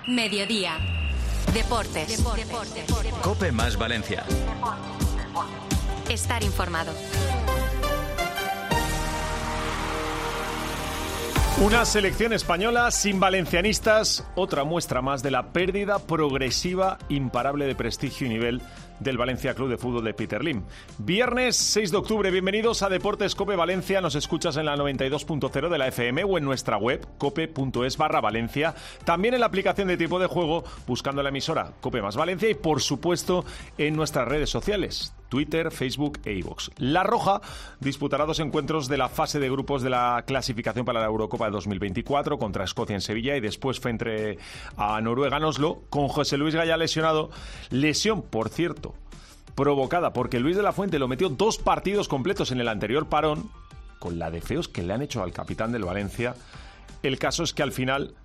Mediodía. Deportes. COPE más Valencia. Estar informado. Una selección española sin valencianistas, otra muestra más de la pérdida progresiva, imparable de prestigio y nivel del Valencia Club de Fútbol de Peter Lim. Viernes 6 de octubre, bienvenidos a Deportes COPE Valencia. Nos escuchas en la 92.0 de la FM o en nuestra web cope.es/Valencia. También en la aplicación de Tiempo de Juego, buscando la emisora COPE más Valencia y, por supuesto, en nuestras redes sociales, Twitter, Facebook e iVoox. La Roja disputará 2 encuentros de la fase de grupos de la clasificación para la Eurocopa de 2024 contra Escocia en Sevilla y después frente a Noruega en Oslo, con José Luis Gaya lesionado. Lesión, por cierto, provocada porque Luis de la Fuente lo metió 2 partidos completos en el anterior parón, con la de feos que le han hecho al capitán del Valencia. El caso es que al final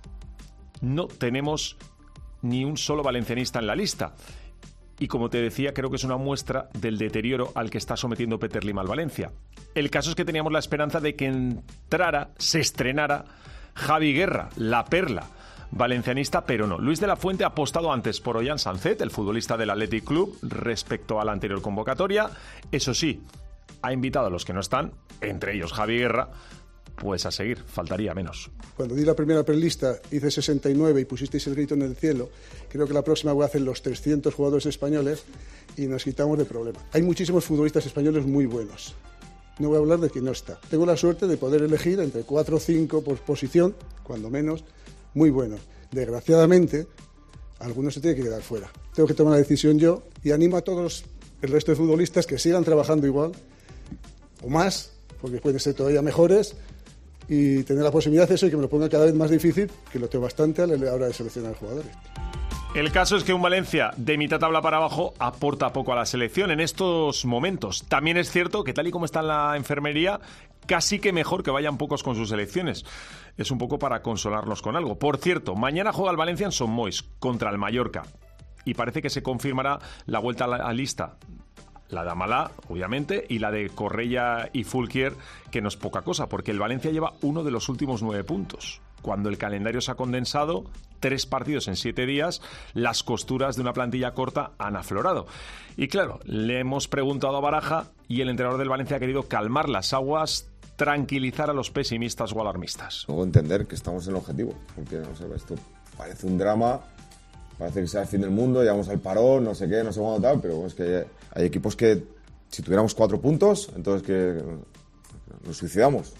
no tenemos ni un solo valencianista en la lista. Y como te decía, creo que es una muestra del deterioro al que está sometiendo Peter Lim al Valencia. El caso es que teníamos la esperanza de que se estrenara Javi Guerra, la perla valencianista, pero no. Luis de la Fuente ha apostado antes por Ollán Sancet, el futbolista del Athletic Club, respecto a la anterior convocatoria. Eso sí, ha invitado a los que no están, entre ellos Javi Guerra, pues a seguir, faltaría menos. Cuando di la primera prelista hice 69 y pusisteis el grito en el cielo. Creo que la próxima voy a hacer los 300 jugadores españoles y nos quitamos de problema. Hay muchísimos futbolistas españoles muy buenos. No voy a hablar de quien no está. Tengo la suerte de poder elegir entre 4 o 5 por posición, cuando menos, muy buenos. Desgraciadamente, algunos se tienen que quedar fuera. Tengo que tomar la decisión yo y animo a todos el resto de futbolistas que sigan trabajando igual o más, porque pueden ser todavía mejores, y tener la posibilidad de eso y que me lo ponga cada vez más difícil, que lo tengo bastante a la hora de seleccionar jugadores. El caso es que un Valencia de mitad tabla para abajo aporta poco a la selección en estos momentos. También es cierto que tal y como está en la enfermería, casi que mejor que vayan pocos con sus selecciones. Es un poco para consolarnos con algo. Por cierto, mañana juega el Valencia en Son Moix contra el Mallorca y parece que se confirmará la vuelta a la lista. La de Amalá, obviamente, y la de Correia y Fulquier, que no es poca cosa, porque el Valencia lleva uno de los últimos 9 puntos. Cuando el calendario se ha condensado, 3 partidos en 7 días, las costuras de una plantilla corta han aflorado. Y claro, le hemos preguntado a Baraja y el entrenador del Valencia ha querido calmar las aguas, tranquilizar a los pesimistas o alarmistas. Luego entender que estamos en el objetivo, porque no sé, esto parece un drama. Parece que sea el fin del mundo, llegamos al parón, no sé qué, no sé cuándo tal, pero es que hay equipos que si tuviéramos 4 puntos, entonces que nos suicidamos.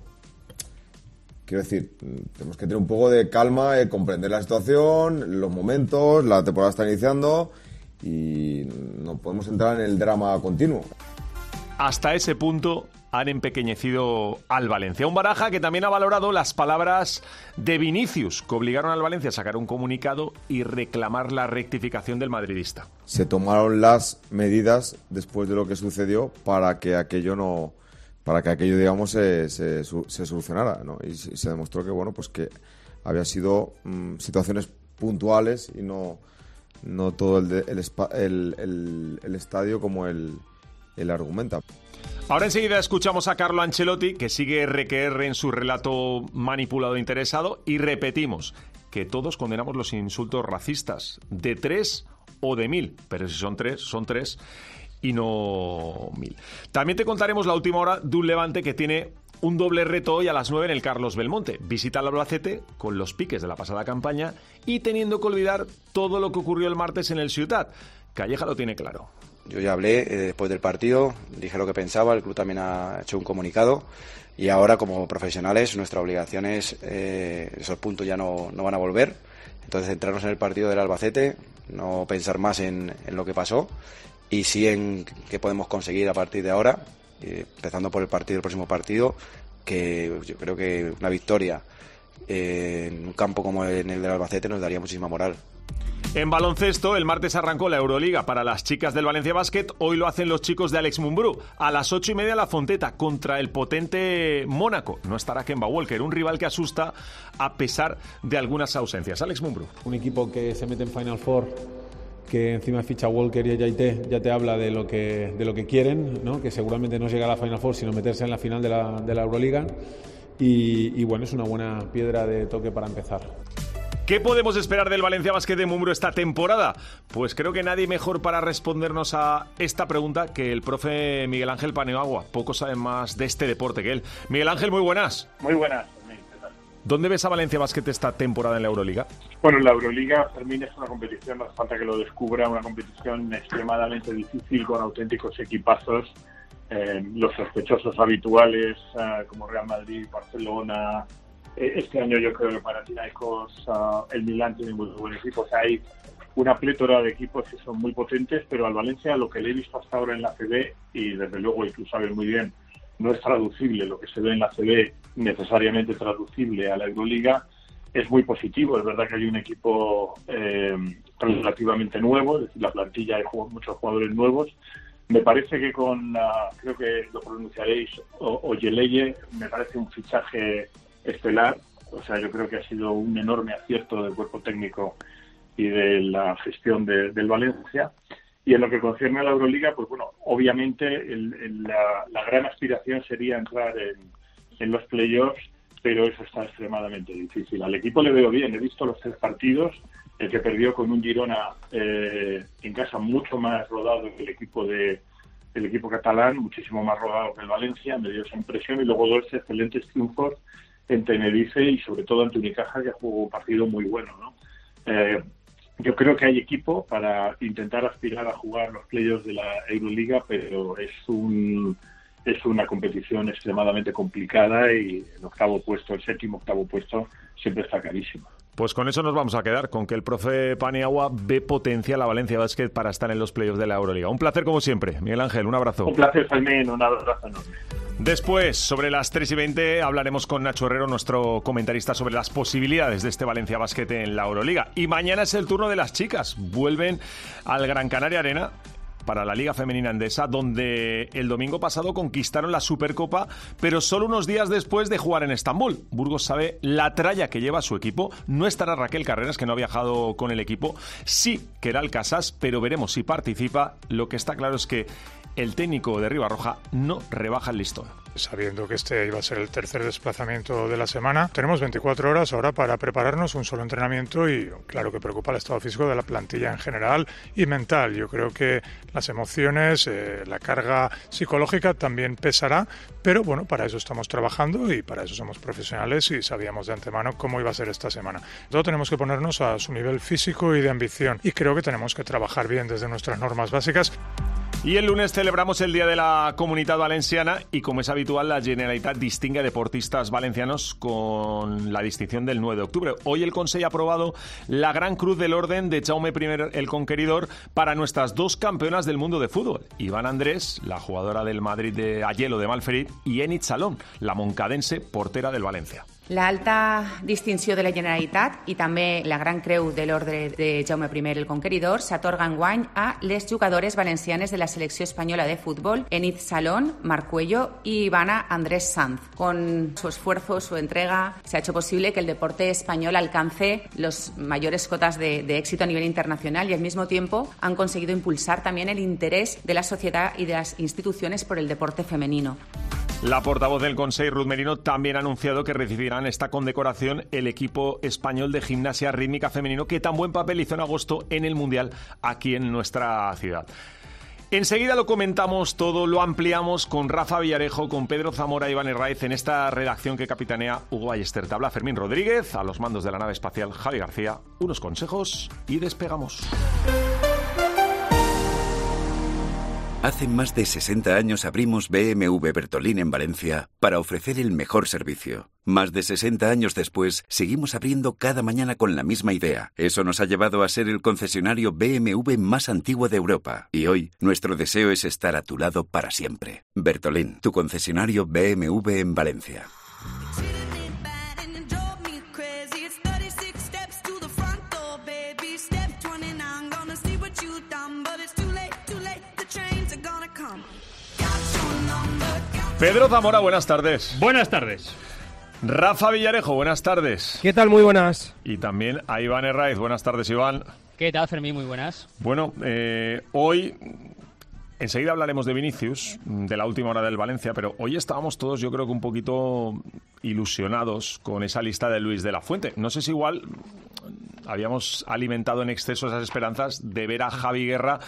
Quiero decir, tenemos que tener un poco de calma, comprender la situación, los momentos, la temporada está iniciando y no podemos entrar en el drama continuo. Hasta ese punto han empequeñecido al Valencia. Un Baraja que también ha valorado las palabras de Vinicius, que obligaron al Valencia a sacar un comunicado y reclamar la rectificación del madridista. Se tomaron las medidas después de lo que sucedió para que aquello digamos se solucionara, ¿no? Y se demostró que bueno, pues que había sido situaciones puntuales y no todo el estadio como él argumenta. Ahora enseguida escuchamos a Carlo Ancelotti, que sigue RQR en su relato manipulado e interesado, y repetimos que todos condenamos los insultos racistas, de 3 o de 1000, pero si son 3, son 3 y no 1000. También te contaremos la última hora de un Levante que tiene un doble reto hoy a las 9 en el Carlos Belmonte. Visita al Albacete con los piques de la pasada campaña y teniendo que olvidar todo lo que ocurrió el martes en el Ciutat. Calleja lo tiene claro. Yo ya hablé después del partido, dije lo que pensaba, el club también ha hecho un comunicado y ahora como profesionales nuestra obligación es, esos puntos ya no van a volver, entonces centrarnos en el partido del Albacete, no pensar más en lo que pasó y sí en qué podemos conseguir a partir de ahora, empezando por el próximo partido, que yo creo que una victoria en un campo como en el del Albacete nos daría muchísima moral. En baloncesto, el martes arrancó la Euroliga para las chicas del Valencia Basket. Hoy lo hacen los chicos de Alex Mumbrú. A las 8:30 la Fonteta contra el potente Mónaco. No estará Kemba Walker, un rival que asusta a pesar de algunas ausencias. Alex Mumbrú. Un equipo que se mete en Final Four, que encima ficha Walker y Ayaité, ya te habla de lo que quieren, ¿no? Que seguramente no llega a la Final Four, sino meterse en la final de la Euroliga. Y bueno, es una buena piedra de toque para empezar. ¿Qué podemos esperar del Valencia Basket de Mumbrú esta temporada? Pues creo que nadie mejor para respondernos a esta pregunta que el profe Miguel Ángel Paniagua. Pocos saben más de este deporte que él. Miguel Ángel, muy buenas. Muy buenas. ¿Dónde ves a Valencia Basket esta temporada en la Euroliga? Bueno, la Euroliga, Fermín, es una competición, no hace falta que lo descubra, una competición extremadamente difícil con auténticos equipazos. Los sospechosos habituales como Real Madrid, Barcelona. Este año yo creo que Panathinaikos, el Milán tiene muy buen equipo. O sea, hay una plétora de equipos que son muy potentes, pero al Valencia lo que le he visto hasta ahora en la CB, y desde luego, y tú sabes muy bien, no es traducible lo que se ve en la CB, necesariamente traducible a la Euroliga, es muy positivo. Es verdad que hay un equipo relativamente nuevo, es decir, la plantilla hay muchos jugadores nuevos. Me parece que creo que lo pronunciaréis, Oyeleye, me parece un fichaje estelar. O sea, yo creo que ha sido un enorme acierto del cuerpo técnico y de la gestión del Valencia. Y en lo que concierne a la Euroliga, pues bueno, obviamente la gran aspiración sería entrar en los playoffs, pero eso está extremadamente difícil. Al equipo le veo bien, he visto los 3 partidos, el que perdió con un Girona en casa mucho más rodado que el equipo catalán, muchísimo más rodado que el Valencia, me dio esa impresión, y luego 2 excelentes triunfos en Tenerife y sobre todo ante Unicaja, que jugó un partido muy bueno, ¿no? Yo creo que hay equipo para intentar aspirar a jugar los playoffs de la Euroliga, pero es una competición extremadamente complicada y el 7º, 8º puesto siempre está carísimo. Pues con eso nos vamos a quedar, con que el profe Paniagua ve potencial a Valencia Basket para estar en los playoffs de la Euroliga. Un placer como siempre. Miguel Ángel, un abrazo. Un placer, Fermín, un abrazo enorme. Después, sobre las 3:20, hablaremos con Nacho Herrero, nuestro comentarista, sobre las posibilidades de este Valencia Basket en la Euroliga. Y mañana es el turno de las chicas. Vuelven al Gran Canaria Arena para la Liga Femenina Endesa, donde el domingo pasado conquistaron la Supercopa, pero solo unos días después de jugar en Estambul. Burgos sabe la tralla que lleva su equipo. No estará Raquel Carreras, que no ha viajado con el equipo. Sí queda el Casas, pero veremos si participa. Lo que está claro es que el técnico de Ribarroja no rebaja el listón. Sabiendo que este iba a ser el tercer desplazamiento de la semana, tenemos 24 horas ahora para prepararnos un solo entrenamiento y claro que preocupa el estado físico de la plantilla en general y mental. Yo creo que las emociones, la carga psicológica también pesará, pero bueno, para eso estamos trabajando y para eso somos profesionales y sabíamos de antemano cómo iba a ser esta semana. Todo tenemos que ponernos a su nivel físico y de ambición y creo que tenemos que trabajar bien desde nuestras normas básicas. Y el lunes celebramos el Día de la Comunitat Valenciana y, como es habitual, la Generalitat distingue a deportistas valencianos con la distinción del 9 de octubre. Hoy el Consell ha aprobado la Gran Cruz del Orden de Jaume I el Conqueridor para nuestras 2 campeonas del mundo de fútbol. Iván Andrés, la jugadora del Madrid de Ayelo de Malferit, y Enid Salón, la moncadense portera del Valencia. La alta distinció de la Generalitat i també la Gran Creu de l'Ordre de Jaume I el Conqueridor s'atorga enguany a les jugadores valencianes de la selecció espanyola de fútbol, Enid Salón, Marc Cuello y Ivana Andrés Sanz. Con su esfuerzo, su entrega, se ha hecho posible que el deporte español alcance las mayores cotas de éxito a nivel internacional y al mismo tiempo han conseguido impulsar también el interés de la sociedad y de las instituciones por el deporte femenino. La portavoz del Consell, Ruth Merino, también ha anunciado que recibirán esta condecoración el equipo español de gimnasia rítmica femenino que tan buen papel hizo en agosto en el Mundial aquí en nuestra ciudad. Enseguida lo comentamos todo, lo ampliamos con Rafa Villarejo, con Pedro Zamora y Iván Herraiz en esta redacción que capitanea Hugo Ballester. Te habla Fermín Rodríguez, a los mandos de la nave espacial Javi García, unos consejos y despegamos. Hace más de 60 años abrimos BMW Bertolín en Valencia para ofrecer el mejor servicio. Más de 60 años después, seguimos abriendo cada mañana con la misma idea. Eso nos ha llevado a ser el concesionario BMW más antiguo de Europa. Y hoy, nuestro deseo es estar a tu lado para siempre. Bertolín, tu concesionario BMW en Valencia. Pedro Zamora, buenas tardes. Buenas tardes. Rafa Villarejo, buenas tardes. ¿Qué tal? Muy buenas. Y también a Iván Herraiz. Buenas tardes, Iván. ¿Qué tal, Fermín? Muy buenas. Bueno, hoy enseguida hablaremos de Vinicius, de la última hora del Valencia, pero hoy estábamos todos, yo creo que un poquito ilusionados con esa lista de Luis de la Fuente. No sé si igual habíamos alimentado en exceso esas esperanzas de ver a Javi Guerra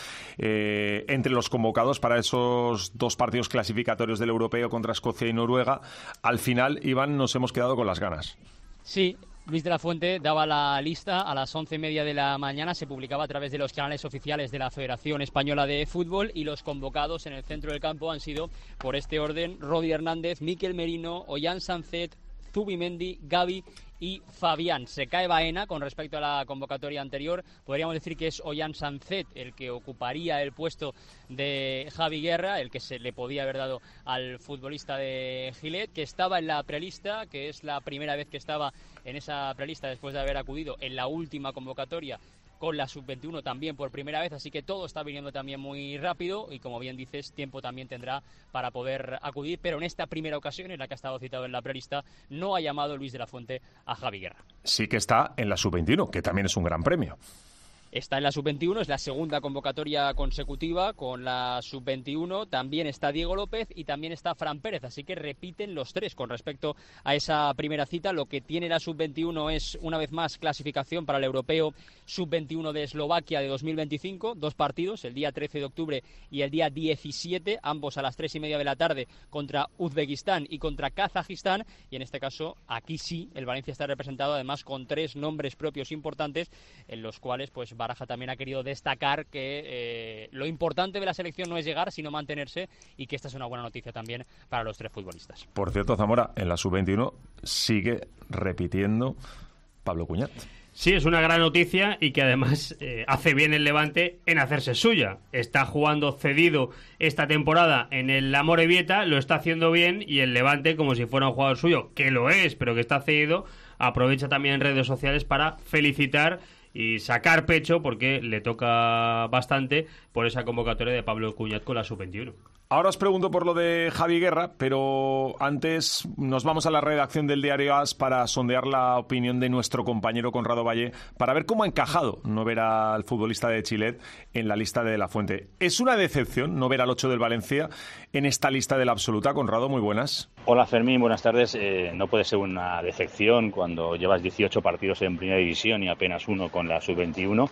entre los convocados para esos 2 partidos clasificatorios del Europeo contra Escocia y Noruega. Al final, Iván, nos hemos quedado con las ganas. Sí. Luis de la Fuente daba la lista a las 11:30 de la mañana, se publicaba a través de los canales oficiales de la Federación Española de Fútbol, y los convocados en el centro del campo han sido, por este orden, Rodi Hernández, Mikel Merino, Ollán Sancet, Zubimendi, Gavi y Fabián. Se cae Baena con respecto a la convocatoria anterior. Podríamos decir que es Ollán Sancet el que ocuparía el puesto de Javi Guerra, el que se le podía haber dado al futbolista de Gilet, que estaba en la prelista, que es la primera vez que estaba en esa prelista después de haber acudido en la última convocatoria con la sub-21 también por primera vez, así que todo está viniendo también muy rápido y, como bien dices, tiempo también tendrá para poder acudir, pero en esta primera ocasión en la que ha estado citado en la prelista no ha llamado Luis de la Fuente a Javi Guerra. Sí que está en la sub-21, que también es un gran premio. Está en la sub-21, es la segunda convocatoria consecutiva con la sub-21. También está Diego López y también está Fran Pérez, así que repiten los 3 con respecto a esa primera cita. Lo que tiene la sub-21 es, una vez más, clasificación para el europeo sub-21 de Eslovaquia de 2025. 2 partidos, el día 13 de octubre y el día 17, ambos a las 3:30 de la tarde, contra Uzbekistán y contra Kazajistán. Y en este caso, aquí sí, el Valencia está representado además con 3 nombres propios importantes, en los cuales pues Baraja también ha querido destacar que lo importante de la selección no es llegar, sino mantenerse, y que esta es una buena noticia también para los 3 futbolistas. Por cierto, Zamora, en la sub-21 sigue repitiendo Pablo Cuñat. Sí, es una gran noticia, y que además hace bien el Levante en hacerse suya. Está jugando cedido esta temporada en el Amorebieta, lo está haciendo bien, y el Levante, como si fuera un jugador suyo, que lo es, pero que está cedido, aprovecha también en redes sociales para felicitar y sacar pecho, porque le toca bastante, por esa convocatoria de Pablo Cuñat con la sub-21. Ahora os pregunto por lo de Javi Guerra, pero antes nos vamos a la redacción del Diario AS para sondear la opinión de nuestro compañero Conrado Valle, para ver cómo ha encajado no ver al futbolista de Chilet en la lista de la Fuente. ¿Es una decepción no ver al 8 del Valencia en esta lista de la absoluta? Conrado, muy buenas. Hola Fermín, buenas tardes. No puede ser una decepción cuando llevas 18 partidos en Primera División y apenas 1 con la sub-21.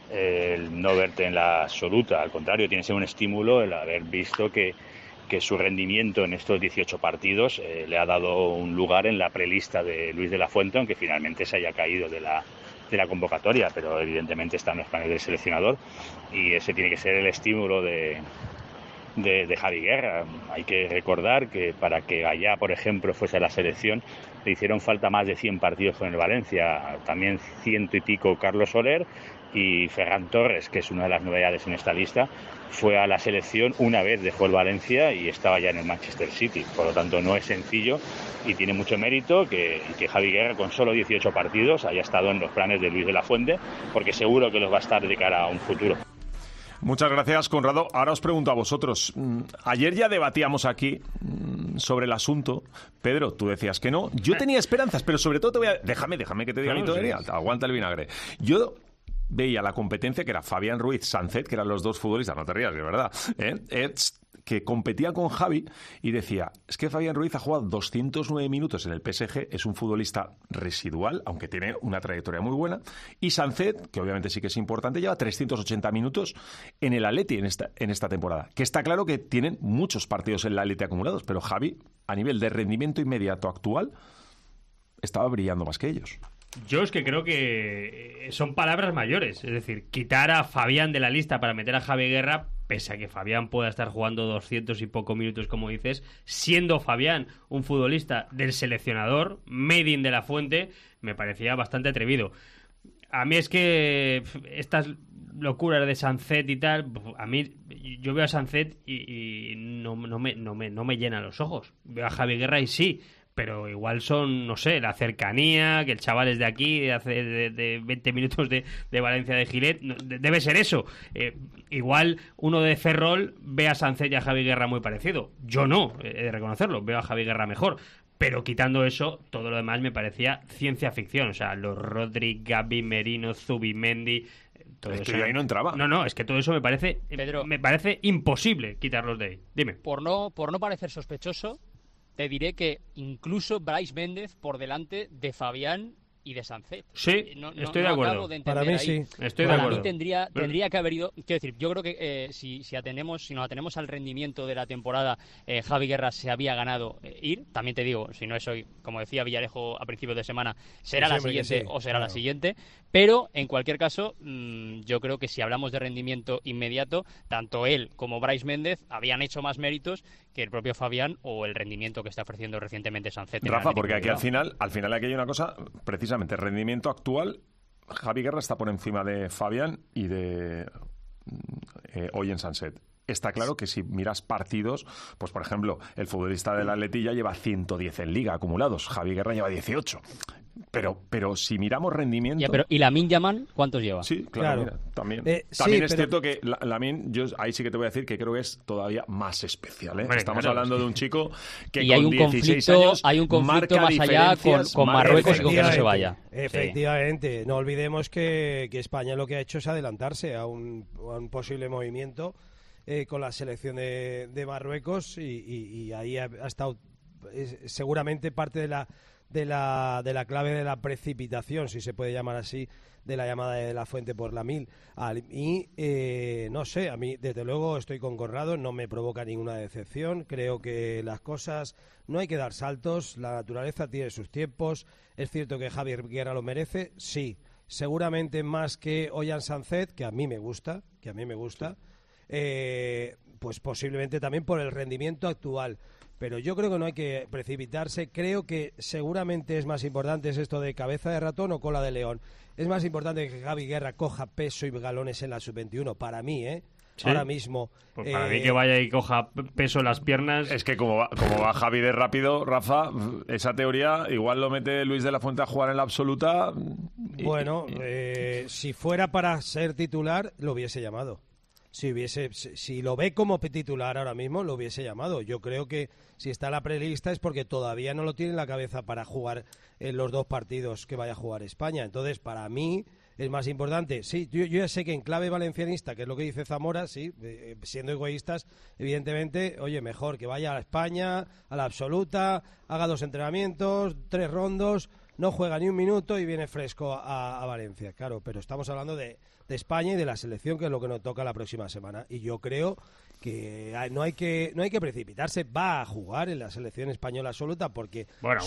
El no verte en la absoluta, al contrario, tiene que ser un estímulo el haber visto que su rendimiento en estos 18 partidos le ha dado un lugar en la prelista de Luis de la Fuente, aunque finalmente se haya caído de la convocatoria, pero evidentemente está en los planes del seleccionador, y ese tiene que ser el estímulo de Javi Guerra. Hay que recordar que para que Gallá, por ejemplo, fuese a la selección, le hicieron falta más de 100 partidos con el Valencia, también 100 y pico Carlos Soler, y Ferran Torres, que es una de las novedades en esta lista, fue a la selección una vez, dejó el Valencia y estaba ya en el Manchester City. Por lo tanto, no es sencillo, y tiene mucho mérito que Javi Guerra, con solo 18 partidos, haya estado en los planes de Luis de la Fuente, porque seguro que los va a estar de cara a un futuro. Muchas gracias, Conrado. Ahora os pregunto a vosotros. Ayer ya debatíamos aquí sobre el asunto. Pedro, tú decías que no. Yo tenía esperanzas, pero sobre todo te voy a... Déjame que te diga mi teoría. Aguanta el vinagre. Yo veía la competencia, que era Fabián Ruiz, Sancet, que eran los 2 futbolistas, no te rías, de verdad, que competían con Javi, y decía, es que Fabián Ruiz ha jugado 209 minutos en el PSG, es un futbolista residual, aunque tiene una trayectoria muy buena, y Sancet, que obviamente sí que es importante, lleva 380 minutos en el Atleti en esta temporada, que está claro que tienen muchos partidos en el Atleti acumulados, pero Javi, a nivel de rendimiento inmediato actual, estaba brillando más que ellos. Yo es que creo que son palabras mayores. Es decir, quitar a Fabián de la lista para meter a Javi Guerra, pese a que Fabián pueda estar jugando 200 y poco minutos, como dices, siendo Fabián un futbolista del seleccionador, made in de la Fuente, me parecía bastante atrevido. A mí es que estas locuras de Sancet y tal, a mí, yo veo a Sancet y no me llenan los ojos. Veo a Javi Guerra y sí, pero igual son, no sé, la cercanía, que el chaval es de aquí, de 20 minutos de Valencia de Gilet, debe ser eso. Igual uno de Ferrol ve a Sancet y a Javi Guerra muy parecido. Yo no, he de reconocerlo, veo a Javi Guerra mejor. Pero quitando eso, todo lo demás me parecía ciencia ficción. O sea, los Rodri, Gavi, Merino, Zubimendi... Todo es eso, que yo ahí no entraba. No, es que todo eso me parece, Pedro, me parece imposible quitarlos de ahí. Dime. Por no parecer sospechoso, te diré que incluso Brais Méndez por delante de Fabián y de Sancet. Sí, estoy de acuerdo. Para mí sí. Estoy de acuerdo. Para mí tendría que haber ido... Quiero decir, yo creo que si nos atenemos al rendimiento de la temporada, Javi Guerra se había ganado ir. También te digo, si no es hoy, como decía Villarejo a principios de semana, será la siguiente o será la siguiente. Pero, en cualquier caso, yo creo que si hablamos de rendimiento inmediato, tanto él como Brais Méndez habían hecho más méritos que el propio Fabián o el rendimiento que está ofreciendo recientemente Sancet. Rafa, porque aquí al final aquí hay una cosa, precisamente, rendimiento actual, Javi Guerra está por encima de Fabián y de Ollén Sancet. Está claro que si miras partidos, pues por ejemplo, el futbolista del Atleti ya lleva 110 en Liga acumulados, Javi Guerra lleva 18. Pero si miramos rendimiento... Ya, pero ¿y Lamine Yamal cuántos lleva? Sí, claro. Mira, también es cierto que Lamine, yo ahí sí que te voy a decir que creo que es todavía más especial. Bueno, estamos hablando de un chico que y con 16 años hay un conflicto más allá con Marruecos y con que no se vaya. Efectivamente, no olvidemos que España lo que ha hecho es adelantarse a un posible movimiento con la selección de Marruecos y ahí ha estado seguramente parte de la clave de la precipitación, si se puede llamar así, de la llamada de La Fuente por Lamine. Y no sé, a mí desde luego estoy con Conrado, no me provoca ninguna decepción. Creo que las cosas no hay que dar saltos, la naturaleza tiene sus tiempos. Es cierto que Javier Guerra lo merece, sí, seguramente más que Ollén Sancet, que a mí me gusta, pues posiblemente también por el rendimiento actual. Pero yo creo que no hay que precipitarse. Creo que seguramente es más importante esto de cabeza de ratón o cola de león. Es más importante que Javi Guerra coja peso y galones en la sub-21, para mí, ¿Sí? Ahora mismo. Pues para mí que vaya y coja peso en las piernas. Es que como va Javi de rápido, Rafa, esa teoría igual lo mete Luis de la Fuente a jugar en la absoluta. Bueno, si fuera para ser titular, lo hubiese llamado. Si lo ve como titular ahora mismo, lo hubiese llamado. Yo creo que si está en la prelista es porque todavía no lo tiene en la cabeza para jugar en los 2 partidos que vaya a jugar España. Entonces, para mí es más importante. Sí, yo ya sé que en clave valencianista, que es lo que dice Zamora, sí, siendo egoístas, evidentemente, oye, mejor que vaya a España, a la absoluta, haga 2 entrenamientos, 3 rondos, no juega ni un minuto y viene fresco a Valencia. Claro, pero estamos hablando de España y de la selección, que es lo que nos toca la próxima semana. Y yo creo que no hay que precipitarse. Va a jugar en la selección española absoluta porque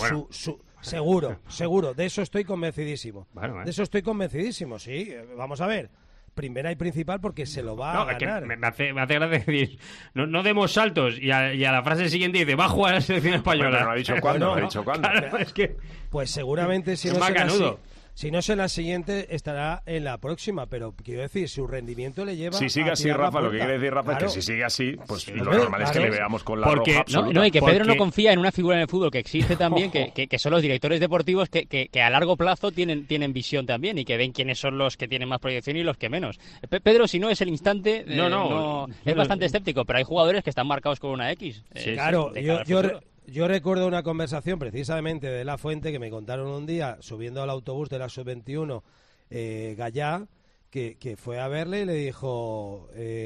seguro, de eso estoy convencidísimo. De eso estoy convencidísimo, sí. Vamos a ver. Primera y principal porque se lo va a ganar. Me hace gracia decir, no demos saltos, y a la frase siguiente dice, va a jugar a la selección española. Pero no ha dicho cuándo, Claro, es que... Pues seguramente si no es en la siguiente, estará en la próxima, pero quiero decir, su rendimiento le lleva. Si sigue así, Rafa, lo que quiere decir Rafa es que si sigue así, pues lo normal es que le veamos con la roja absoluta. Y que Pedro no confía en una figura en el fútbol que existe también, que son los directores deportivos que a largo plazo tienen visión también y que ven quiénes son los que tienen más proyección y los que menos. Pedro, si no es el instante, es bastante escéptico, pero hay jugadores que están marcados con una X. Sí, claro, yo recuerdo una conversación precisamente de La Fuente que me contaron un día subiendo al autobús de la sub-21 Gallá, que fue a verle y le dijo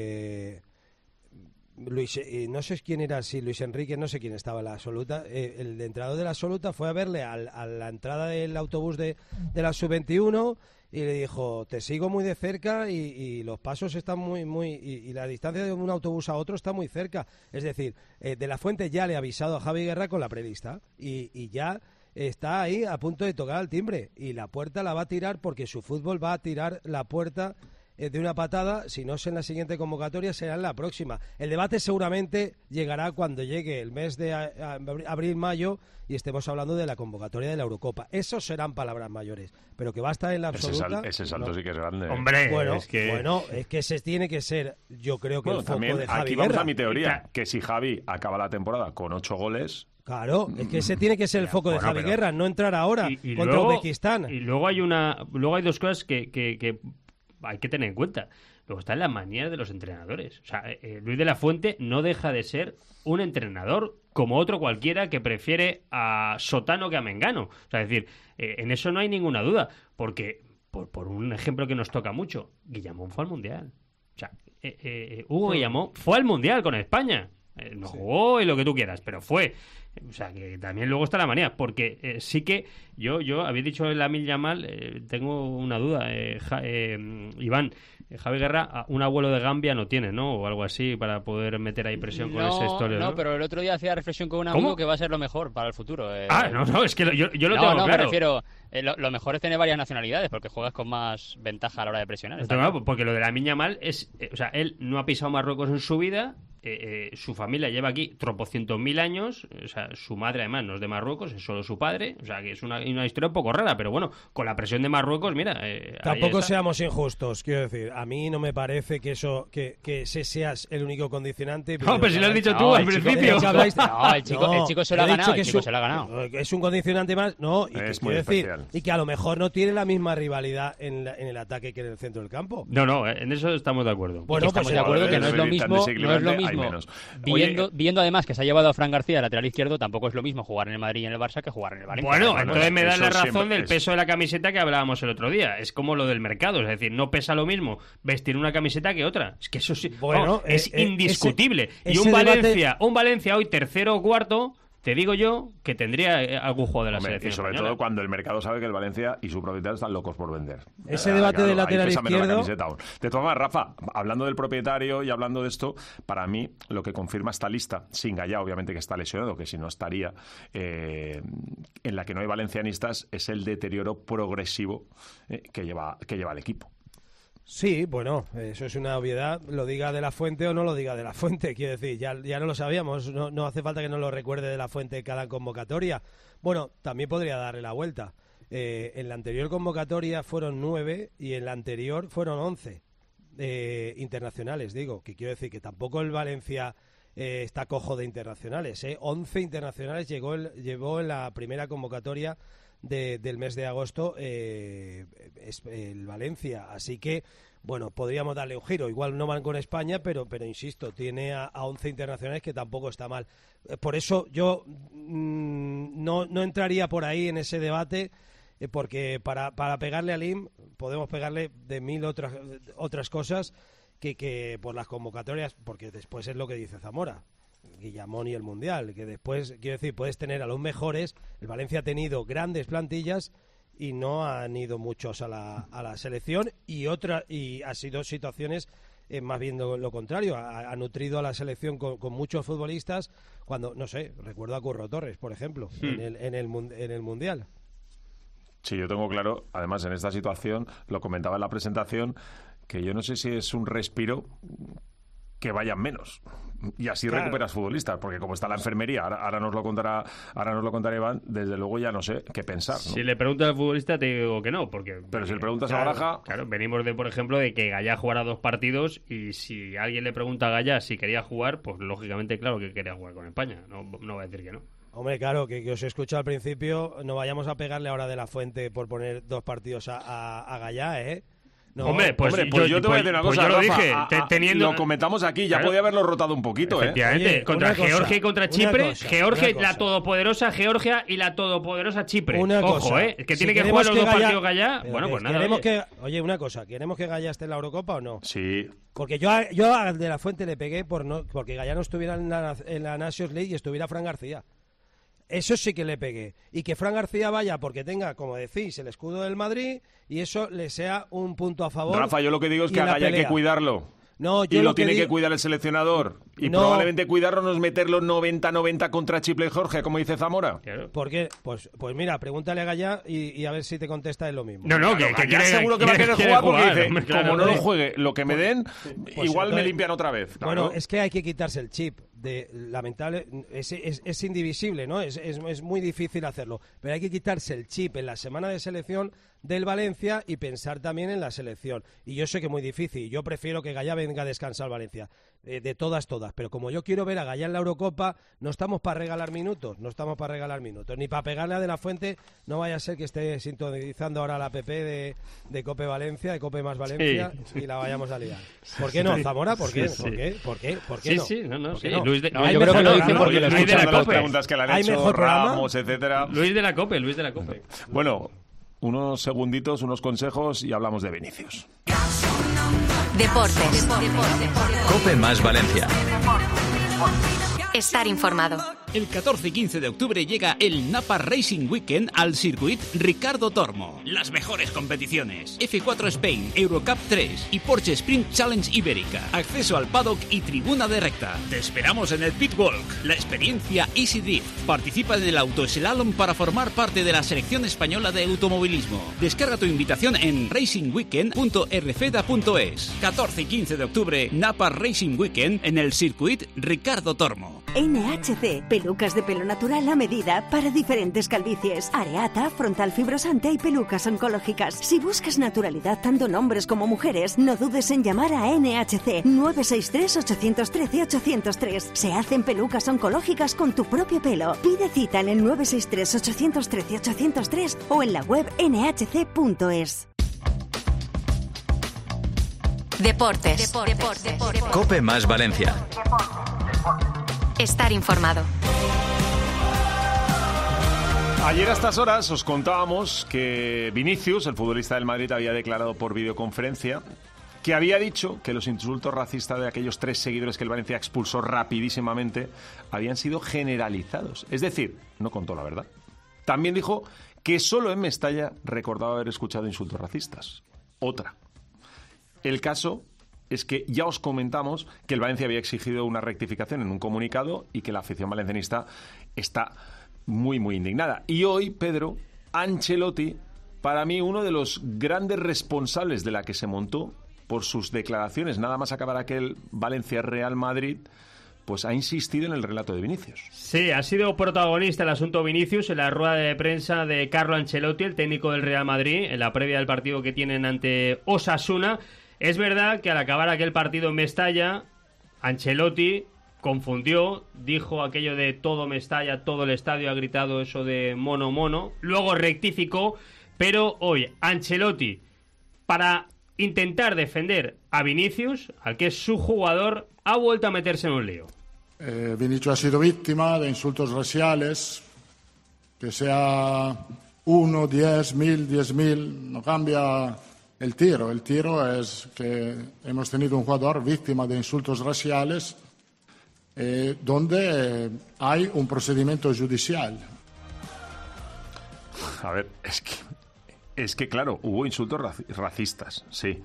Luis, no sé quién era, si Luis Enrique, no sé quién estaba en la absoluta, el entrenador de la absoluta fue a verle a la entrada del autobús de la sub-21 y le dijo, te sigo muy de cerca y los pasos están y la distancia de un autobús a otro está muy cerca. Es decir, de la Fuente ya le ha avisado a Javi Guerra con la prelista y ya está ahí a punto de tocar el timbre y la puerta la va a tirar porque su fútbol va a tirar la puerta de una patada. Si no es en la siguiente convocatoria, será en la próxima. El debate seguramente llegará cuando llegue el mes de abril-mayo y estemos hablando de la convocatoria de la Eurocopa. Esos serán palabras mayores, pero que va a estar en la absoluta. Ese salto sí que es grande. Hombre, es que ese tiene que ser, yo creo que el foco de Javi aquí Guerra. Vamos a mi teoría, que si Javi acaba la temporada con 8 goles... Claro, es que ese tiene que ser el foco de Javi Guerra, no entrar ahora contra Uzbekistán. Y luego hay 2 cosas que hay que tener en cuenta. Luego están las manías de los entrenadores. O sea, Luis de la Fuente no deja de ser un entrenador como otro cualquiera que prefiere a Sotano que a Mengano. O sea, es decir, en eso no hay ninguna duda. Porque, por un ejemplo que nos toca mucho, Guillamón fue al Mundial. O sea, Hugo Guillamón fue al Mundial con España. No jugó y lo que tú quieras, pero fue. O sea, que también luego está la manía, porque sí que yo había dicho en Lamine Yamal, tengo una duda, Iván, Javi Guerra, un abuelo de Gambia no tiene, ¿no? O algo así para poder meter ahí presión con esa historia, ¿no? No, pero el otro día hacía reflexión con un amigo que va a ser lo mejor para el futuro. No, es que yo lo tengo claro. Me refiero, lo mejor es tener varias nacionalidades, porque juegas con más ventaja a la hora de presionar. Claro, porque lo de Lamine Yamal es, o sea, él no ha pisado Marruecos en su vida. Su familia lleva aquí tropocientos mil años, o sea, su madre además no es de Marruecos, es solo su padre, o sea, que es una historia un poco rara, pero bueno, con la presión de Marruecos, mira... Tampoco seamos injustos, quiero decir, a mí no me parece que ese seas el único condicionante... No, pero si lo has dicho tú al principio. El chico se lo ha ganado, Es un condicionante más, no, y es que, muy decir, especial. y que a lo mejor no tiene la misma rivalidad en el ataque que en el centro del campo. No, en eso estamos de acuerdo. Bueno, estamos de acuerdo que no es lo mismo. Viendo además que se ha llevado a Fran García, lateral izquierdo, tampoco es lo mismo jugar en el Madrid y en el Barça que jugar en el Valencia. Bueno, entonces me da la razón del peso de la camiseta que hablábamos el otro día. Es como lo del mercado, es decir, no pesa lo mismo vestir una camiseta que otra. Es que eso sí, es indiscutible. Y un Valencia hoy tercero o cuarto, te digo yo que tendría algún juego de la selección. Y sobre española. todo cuando el mercado sabe que el Valencia y su propietario están locos por vender. Ese debate del lateral izquierdo... De todas maneras, Rafa, hablando del propietario y hablando de esto, para mí lo que confirma esta lista, sin Gallá, obviamente que está lesionado, que si no estaría, en la que no hay valencianistas, es el deterioro progresivo que lleva el equipo. Sí, bueno, eso es una obviedad, lo diga De La Fuente o no lo diga De La Fuente, quiero decir, ya no lo sabíamos, no hace falta que nos lo recuerde De La Fuente cada convocatoria. Bueno, también podría darle la vuelta. En la anterior convocatoria fueron 9 y en la anterior fueron 11 internacionales, digo, que quiero decir que tampoco el Valencia está cojo de internacionales, 11 internacionales llevó en la primera convocatoria del mes de agosto el Valencia, así que bueno, podríamos darle un giro, igual no van con España, pero insisto, tiene a 11 internacionales que tampoco está mal. Por eso yo no entraría por ahí en ese debate, porque para pegarle a Lim podemos pegarle de mil otras cosas que por las convocatorias, porque después es lo que dice Zamora, Guillamón y el Mundial, que después, quiero decir, puedes tener a los mejores. El Valencia ha tenido grandes plantillas y no han ido muchos a la selección y ha sido situaciones más bien lo contrario, ha nutrido a la selección con muchos futbolistas cuando, no sé, recuerdo a Curro Torres, por ejemplo, en el Mundial. Sí, yo tengo claro, además en esta situación, lo comentaba en la presentación, que yo no sé si es un respiro que vayan menos y así recuperas futbolistas, porque como está la enfermería, ahora nos lo contará Iván, desde luego ya no sé qué pensar, ¿no? Si le preguntas al futbolista te digo que no, pero si le preguntas a Baraja, claro, venimos por ejemplo de que Gallá jugara 2 partidos y si alguien le pregunta a Gallá si quería jugar, pues lógicamente claro que quería jugar con España, no va a decir que no. Hombre, claro, que os he escuchado al principio, no vayamos a pegarle ahora De La Fuente por poner 2 partidos a Gallá, ¿eh? No, hombre, yo te voy a decir una cosa, yo lo Rafa, dije, lo comentamos aquí, ya podía haberlo rotado un poquito, efectivamente, Oye, contra Georgia y contra Chipre, la todopoderosa Georgia y la todopoderosa Chipre. Ojo, que tiene que jugar los 2 partidos Gallá. Bueno, pues nada. Oye, una cosa, ¿queremos que Gallá esté en la Eurocopa o no? Sí. Porque yo a De La Fuente le pegué porque Gallá no estuviera en la Nations League y estuviera Fran García. Eso sí que le pegué. Y que Fran García vaya porque tenga, como decís, el escudo del Madrid y eso le sea un punto a favor. Rafa, yo lo que digo es que a Gallá hay que cuidarlo. No, y lo tiene que cuidar el seleccionador. Y probablemente cuidarlo no es meterlo 90-90 contra Chipre y Georgia, como dice Zamora. Claro. ¿Por qué? Pues mira, pregúntale a Gallá y a ver si te contesta él lo mismo. No, que seguro que va a querer jugar porque dice, como no lo juegue, lo que me den, pues igual me limpian otra vez. Claro. Bueno, es que hay que quitarse el chip. Lamentable, es indivisible, ¿no? Es muy difícil hacerlo. Pero hay que quitarse el chip en la semana de selección del Valencia y pensar también en la selección. Y yo sé que es muy difícil. Yo prefiero que Gallá venga a descansar Valencia. De todas. Pero como yo quiero ver a Gallá en la Eurocopa, no estamos para regalar minutos. Ni para pegarle a De La Fuente. No vaya a ser que esté sintonizando ahora la app de Cope Valencia, de Cope más Valencia, y la vayamos a liar. ¿Por qué no, Zamora? ¿Por qué? ¿Por qué no? Sí, no. Yo creo que lo dicen porque lo Luis de la Cope. Preguntas que le han hecho Ramos, etcétera. Luis de la Cope. Bueno, unos segunditos, unos consejos y hablamos de Vinicius. Deportes. Cope más Valencia. Estar informado. El 14 y 15 de octubre llega el Napa Racing Weekend al Circuit Ricardo Tormo. Las mejores competiciones: F4 Spain, Eurocup 3 y Porsche Sprint Challenge Ibérica. Acceso al paddock y tribuna de recta. Te esperamos en el Pitwalk, la experiencia Easy Drift. Participa en el Autoslalom para formar parte de la selección española de automovilismo. Descarga tu invitación en racingweekend.rfeda.es. 14 y 15 de octubre, Napa Racing Weekend en el Circuit Ricardo Tormo. NHC, pelucas de pelo natural a medida para diferentes calvicies, areata, frontal fibrosante y pelucas oncológicas. Si buscas naturalidad tanto en hombres como mujeres, no dudes en llamar a NHC 963-813-803. Se hacen pelucas oncológicas con tu propio pelo. Pide cita en el 963-813-803 o en la web nhc.es. Deportes. COPE más Valencia. Estar informado. Ayer a estas horas os contábamos que Vinicius, el futbolista del Madrid, había declarado por videoconferencia que había dicho que los insultos racistas de aquellos 3 seguidores que el Valencia expulsó rapidísimamente habían sido generalizados. Es decir, no contó la verdad. También dijo que solo en Mestalla recordaba haber escuchado insultos racistas. Otra. El caso es que ya os comentamos que el Valencia había exigido una rectificación en un comunicado y que la afición valencianista está muy, muy indignada. Y hoy, Pedro, Ancelotti, para mí uno de los grandes responsables de la que se montó por sus declaraciones, nada más acabar aquel Valencia-Real Madrid, pues ha insistido en el relato de Vinicius. Sí, ha sido protagonista el asunto Vinicius en la rueda de prensa de Carlo Ancelotti, el técnico del Real Madrid, en la previa del partido que tienen ante Osasuna. Es verdad que al acabar aquel partido en Mestalla, Ancelotti confundió, dijo aquello de todo Mestalla, todo el estadio, ha gritado eso de mono, mono, luego rectificó, pero hoy Ancelotti, para intentar defender a Vinicius, al que es su jugador, ha vuelto a meterse en un lío. Vinicius ha sido víctima de insultos raciales, que sea 1, 10, 1000, 10.000, no cambia el tiro. El tiro es que hemos tenido un jugador víctima de insultos raciales donde hay un procedimiento judicial. A ver, es que claro, hubo insultos racistas, sí.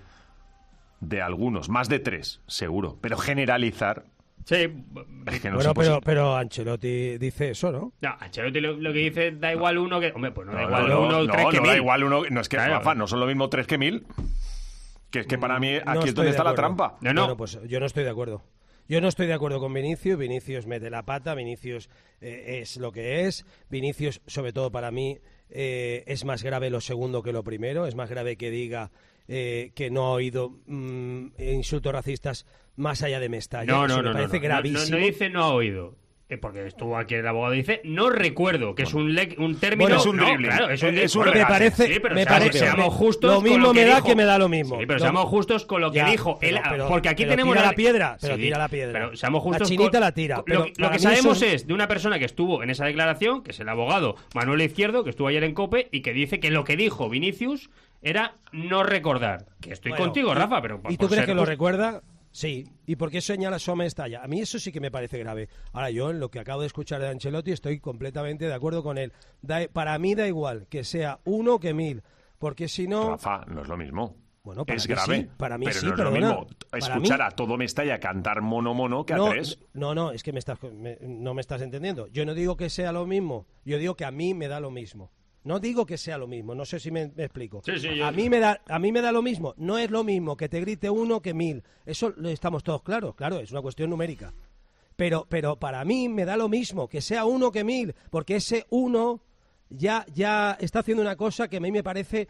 De algunos, más de 3, seguro. Pero generalizar... Sí, es que no pero Ancelotti dice eso, ¿no? No, Ancelotti lo que dice, da igual uno que... Hombre, pues no da igual no, uno, 3 que 1000. No da igual uno... No, es que, claro. Rafa, no son lo mismo 3 que 1000. Que es que para mí aquí es donde está la trampa. No. Bueno, pues yo no estoy de acuerdo. Yo no estoy de acuerdo con Vinicius. Vinicius mete la pata, Vinicius es lo que es. Vinicius, sobre todo para mí, es más grave lo segundo que lo primero. Es más grave que diga que no ha oído insultos racistas más allá de Mestalla. Me parece gravísimo. No dice no ha oído. Porque estuvo aquí el abogado, dice no recuerdo, que es un término. Bueno, es un dribbling. Claro, es un me parece, sí, pero me parece seamos justos. Lo mismo con lo me da dijo. que me da lo mismo. Sí, pero seamos justos con lo que dijo él, porque aquí tenemos tira la piedra, pero tira la piedra. Pero seamos justos. La chinita la tira. Lo que sabemos es de una persona que estuvo en esa declaración, que es el abogado Manuel Izquierdo, que estuvo ayer en COPE y que dice que lo que dijo Vinicius era no recordar. Que estoy contigo, Rafa, pero ¿y tú crees que lo recuerda? Sí, ¿y por qué señala a Mestalla? A mí eso sí que me parece grave. Ahora, yo en lo que acabo de escuchar de Ancelotti estoy completamente de acuerdo con él. Para mí da igual que sea 1 que 1000, porque si no... Rafa, no es lo mismo. Bueno, es grave, sí, para mí pero sí, no es lo mismo escuchar a todo Mestalla cantar mono mono que a 3. No, es que no me estás entendiendo. Yo no digo que sea lo mismo, yo digo que a mí me da lo mismo. No digo que sea lo mismo, no sé si me explico. Sí, a mí me da lo mismo. No es lo mismo que te grite 1 que 1000. Eso estamos todos claros, claro, es una cuestión numérica. Pero para mí me da lo mismo que sea 1 que 1000, porque ese 1 ya está haciendo una cosa que a mí me parece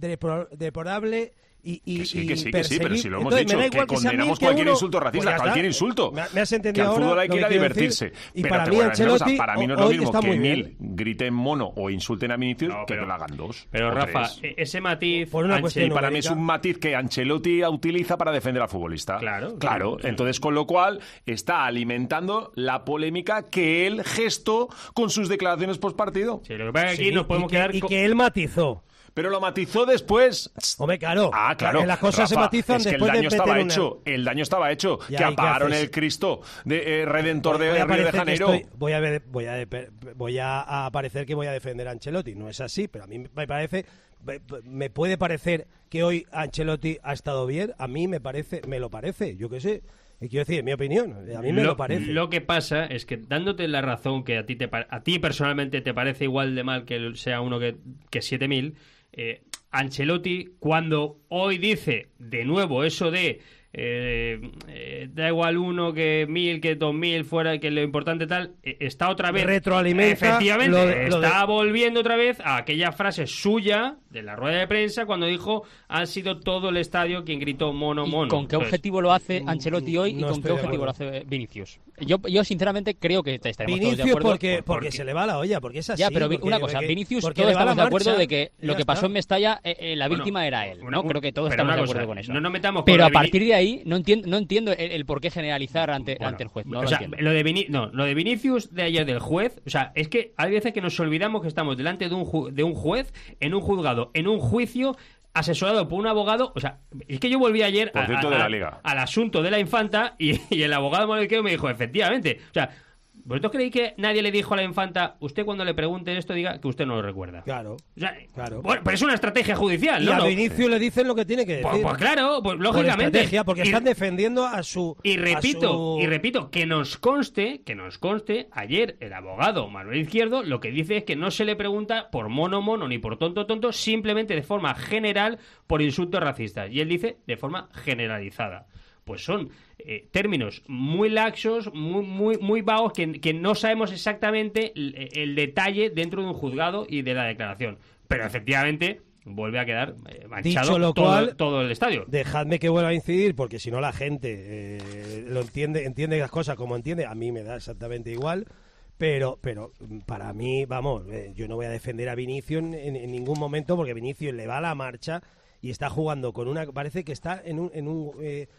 deplorable y que sí, pero si lo hemos Entonces, dicho, que condenamos cualquier insulto racista, cualquier insulto. Me has entendido que al fútbol hay que ir a divertirse. Y pero para te mí voy a decir una cosa, Ancelotti para mí no es lo mismo que 1000 griten mono o insulten a Vinicius que lo hagan 2. Pero o Rafa, 3. ese matiz... Por una cuestión y para mí es un matiz que Ancelotti utiliza para defender al futbolista. Claro. Entonces, con lo cual, está alimentando la polémica que él gestó con sus declaraciones postpartido. Sí, lo que pasa es que aquí nos podemos quedar... Y que él matizó. pero lo matizó después. Hombre, claro. Ah, claro. Las cosas se matizan después de meter el daño estaba hecho. Ya, que apagaron el Cristo de Redentor de Río de Janeiro. Voy a parecer que voy a defender a Ancelotti. No es así, pero a mí me puede parecer que hoy Ancelotti ha estado bien. A mí me lo parece. Yo qué sé. Quiero decir, en mi opinión, a mí me lo parece. Lo que pasa es que, dándote la razón que a ti personalmente te parece igual de mal que sea uno que 7.000, Ancelotti, cuando hoy dice de nuevo eso de da igual uno que 1.000, que 2.000, fuera, que lo importante tal, está otra vez retroalimenta, efectivamente, está volviendo otra vez a aquella frase suya de la rueda de prensa cuando dijo: ha sido todo el estadio quien gritó mono, mono. ¿Con qué objetivo lo hace Ancelotti hoy y con qué objetivo lo hace Vinicius? Yo sinceramente creo que estaremos todos de acuerdo. Porque se le va la olla, porque es así. Ya, pero una cosa, Vinicius, todos estamos de acuerdo de que lo que pasó en Mestalla, la víctima era él, ¿no? Creo que todos estamos de acuerdo con eso. No nos metamos pero a partir de ahí no entiendo el por qué generalizar ante el juez. No, o sea, lo de Vinicius de ayer del juez, o sea, es que hay veces que nos olvidamos que estamos delante de un juez, en un juzgado, en un juicio, asesorado por un abogado. O sea, es que yo volví ayer al asunto de la infanta y el abogado Manuel Queo me dijo, efectivamente, o sea, ¿vosotros creéis que nadie le dijo a la infanta, usted cuando le pregunte esto diga que usted no lo recuerda? Claro. O sea, bueno, pero es una estrategia judicial, ¿no? Y a Vinicius le dicen lo que tiene que decir. Pues claro, pues lógicamente. Estrategia, porque están defendiendo a su... Y repito, que nos conste, ayer el abogado Manuel Izquierdo lo que dice es que no se le pregunta por mono, ni por tonto, simplemente de forma general por insultos racistas. Y él dice de forma generalizada. Pues son términos muy laxos, muy vagos, que no sabemos exactamente el detalle dentro de un juzgado y de la declaración. Pero efectivamente vuelve a quedar manchado todo el estadio. Dejadme que vuelva a incidir, porque si no la gente lo entiende las cosas como entiende. A mí me da exactamente igual. Pero para mí, vamos, yo no voy a defender a Vinicius en ningún momento, porque Vinicius le va a la marcha y está jugando con una... Parece que está en un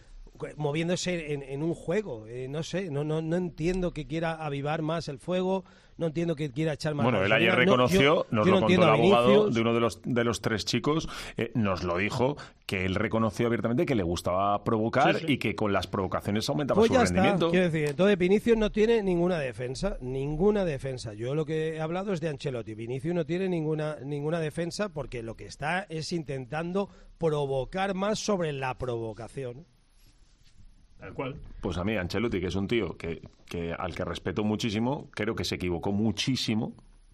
moviéndose en un juego, no sé, no entiendo que quiera avivar más el fuego, no entiendo que quiera echar más. Bueno, él ayer reconoció, nos lo contó el abogado de uno de los tres chicos, nos lo dijo, que él reconoció abiertamente que le gustaba provocar y que con las provocaciones aumentaba su rendimiento. Quiero decir, entonces Vinicius no tiene ninguna defensa. Yo lo que he hablado es de Ancelotti. Vinicius no tiene ninguna defensa, porque lo que está es intentando provocar más sobre la provocación. Tal cual. Pues a mí, Ancelotti, que es un tío que al que respeto muchísimo, creo que se equivocó muchísimo,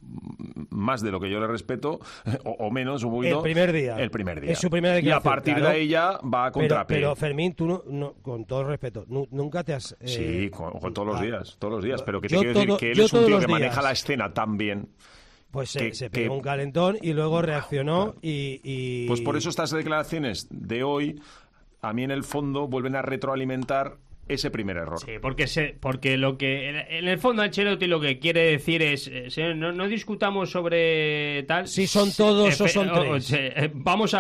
más de lo que yo le respeto, o menos un poquito. El primer día. Es su primera declaración. Y a partir de ahí ya va a contrapié. Pero Fermín, tú no, con todo respeto, nunca te has... Sí, con todos los días, pero que te quiero decir que él es un tío que maneja la escena tan bien. Pues se pegó un calentón y luego reaccionó y... Pues por eso estas declaraciones de hoy, a mí en el fondo vuelven a retroalimentar ese primer error. Sí, porque lo que en el fondo Ancelotti lo que quiere decir es, no discutamos sobre tal. Si son todos o son tres. Vamos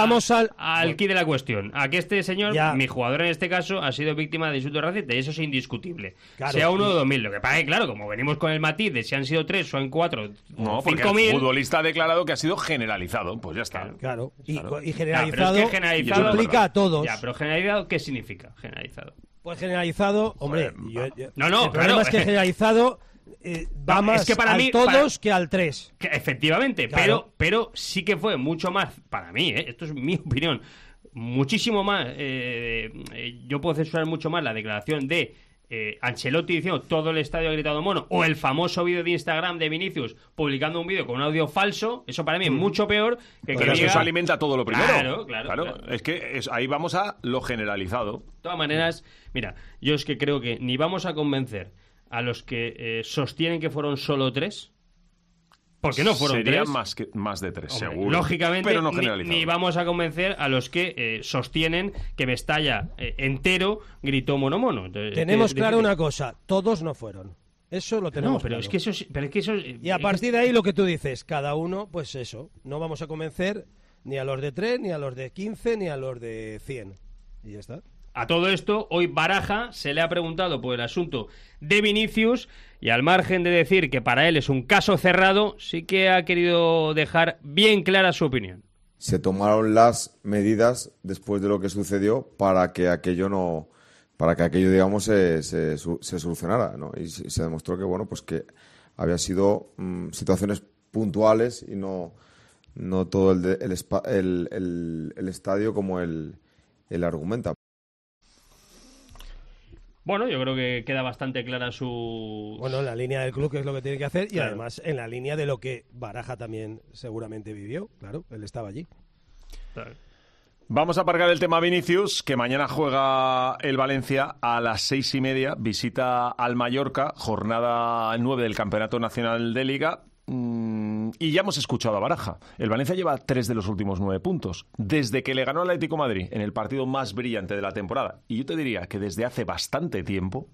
al quid de la cuestión. A que este señor, mi jugador en este caso, ha sido víctima de insultos racistas, y eso es indiscutible. Claro, sea uno o 2.000. Lo que pasa es que, claro, como venimos con el matiz de si han sido 3 o en 4, no, porque el futbolista ha declarado que ha sido generalizado. Pues ya está. Claro. Y generalizado, pero es que generalizado implica a todos. Ya, pero generalizado, ¿qué significa generalizado? Pues generalizado, hombre, no, el problema es que generalizado va más es que para mí, todos que al 3. Efectivamente, claro. pero sí que fue mucho más, para mí, esto es mi opinión, muchísimo más, yo puedo censurar mucho más la declaración de Ancelotti diciendo todo el estadio ha gritado mono, o el famoso vídeo de Instagram de Vinicius publicando un vídeo con un audio falso. Eso para mí es mucho peor que eso alimenta todo lo primero. Claro. Es que ahí vamos a lo generalizado. De todas maneras, mira, yo es que creo que ni vamos a convencer a los que sostienen que fueron solo 3, porque no fueron 3. Serían más de 3, seguro. Lógicamente, pero no ni vamos a convencer a los que sostienen que Mestalla entero gritó mono. Entonces, tenemos claro una cosa, todos no fueron. Eso lo tenemos claro. Es que eso y a partir de ahí lo que tú dices, cada uno, pues eso. No vamos a convencer ni a los de 3, ni a los de 15, ni a los de 100. Y ya está. A todo esto, hoy Baraja se le ha preguntado por el asunto de Vinicius y, al margen de decir que para él es un caso cerrado, sí que ha querido dejar bien clara su opinión. se tomaron las medidas después de lo que sucedió para que aquello digamos se solucionara, ¿no? Y se demostró que bueno, pues que había sido situaciones puntuales y no todo el estadio como él argumenta. Bueno, yo creo que queda bastante clara su... Bueno, en la línea del club, que es lo que tiene que hacer, y claro, además en la línea de lo que Baraja también seguramente vivió. Claro, él estaba allí. Claro. Vamos a aparcar el tema Vinicius, que mañana juega el Valencia a las 6:30, visita al Mallorca, jornada 9 del Campeonato Nacional de Liga. Y ya hemos escuchado a Baraja. El Valencia lleva 3 de los últimos 9 puntos desde que le ganó al Atlético de Madrid en el partido más brillante de la temporada. Y yo te diría que desde hace bastante tiempo,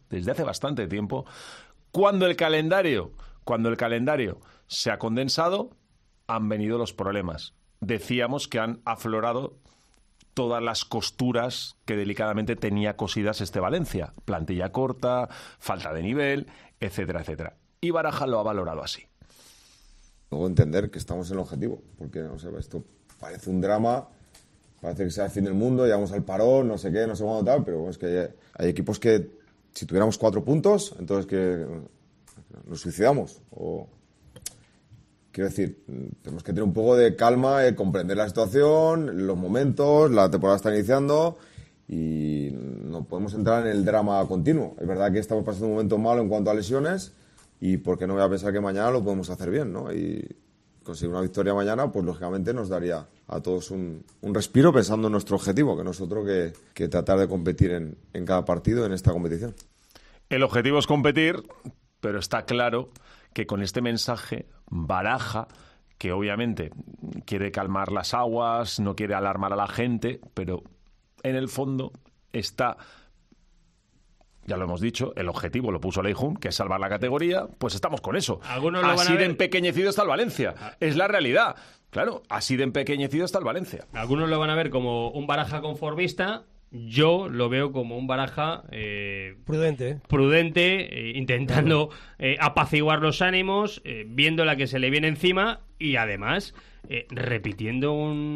cuando el calendario se ha condensado, han venido los problemas. Decíamos que han aflorado todas las costuras que delicadamente tenía cosidas este Valencia. Plantilla corta, falta de nivel, etcétera, etcétera. Y Baraja lo ha valorado así. Luego entender que estamos en el objetivo, porque no sé, esto parece un drama, parece que sea el fin del mundo, llegamos al parón, no sé qué, no sé cuándo tal, pero es que hay equipos que si tuviéramos 4 puntos, entonces que nos suicidamos. Quiero decir, tenemos que tener un poco de calma, comprender la situación, los momentos, la temporada está iniciando y no podemos entrar en el drama continuo. Es verdad que estamos pasando un momento malo en cuanto a lesiones, y por qué no voy a pensar que mañana lo podemos hacer bien, ¿no? Y conseguir una victoria mañana, pues lógicamente nos daría a todos un respiro pensando en nuestro objetivo, que no es otro que tratar de competir en cada partido en esta competición. El objetivo es competir, pero está claro que con este mensaje Baraja, que obviamente quiere calmar las aguas, no quiere alarmar a la gente, pero en el fondo está... Ya lo hemos dicho, el objetivo lo puso Leijun, que es salvar la categoría, pues estamos con eso. Así de empequeñecido está el Valencia. Es la realidad. Claro, así de empequeñecido está el Valencia. Algunos lo van a ver como un Baraja conformista. Yo lo veo como un Baraja prudente, intentando apaciguar los ánimos, viendo la que se le viene encima y además repitiendo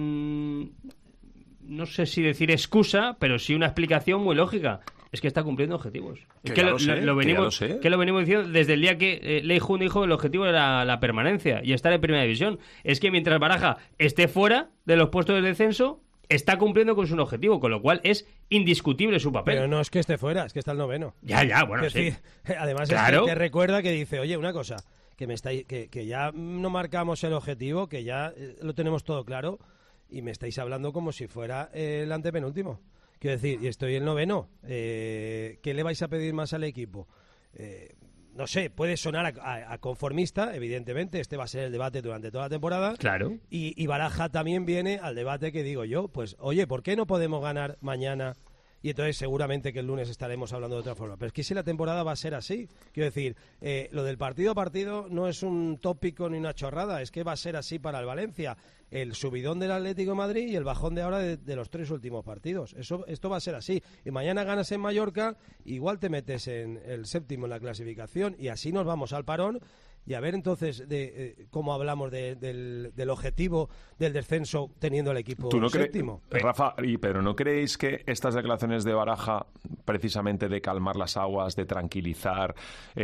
no sé si decir excusa, pero sí una explicación muy lógica. Es que está cumpliendo objetivos. Que lo venimos diciendo desde el día que Leijun dijo que el objetivo era la permanencia y estar en primera división. Es que mientras Baraja esté fuera de los puestos de descenso, está cumpliendo con su objetivo, con lo cual es indiscutible su papel. Pero no es que esté fuera, es que está el 9º. Ya, bueno, sí. Decir, además claro. Es que recuerda que dice, oye, una cosa, que ya no marcamos el objetivo, que ya lo tenemos todo claro, y me estáis hablando como si fuera el antepenúltimo. Quiero decir, y estoy el 9º. ¿Qué le vais a pedir más al equipo? No sé, puede sonar a conformista, evidentemente. Este va a ser el debate durante toda la temporada. Claro. Y Baraja también viene al debate que digo yo. Pues, oye, ¿por qué no podemos ganar mañana? Y entonces seguramente que el lunes estaremos hablando de otra forma. Pero es que si la temporada va a ser así. Quiero decir, lo del partido a partido no es un tópico ni una chorrada. Es que va a ser así para el Valencia. El subidón del Atlético de Madrid y el bajón de ahora de los 3 últimos partidos. Esto va a ser así. Y mañana ganas en Mallorca, igual te metes en el 7º en la clasificación y así nos vamos al parón. Y a ver entonces cómo hablamos del objetivo del descenso teniendo el equipo séptimo. Rafa, pero ¿no creéis que estas declaraciones de Baraja, precisamente de calmar las aguas, de tranquilizar,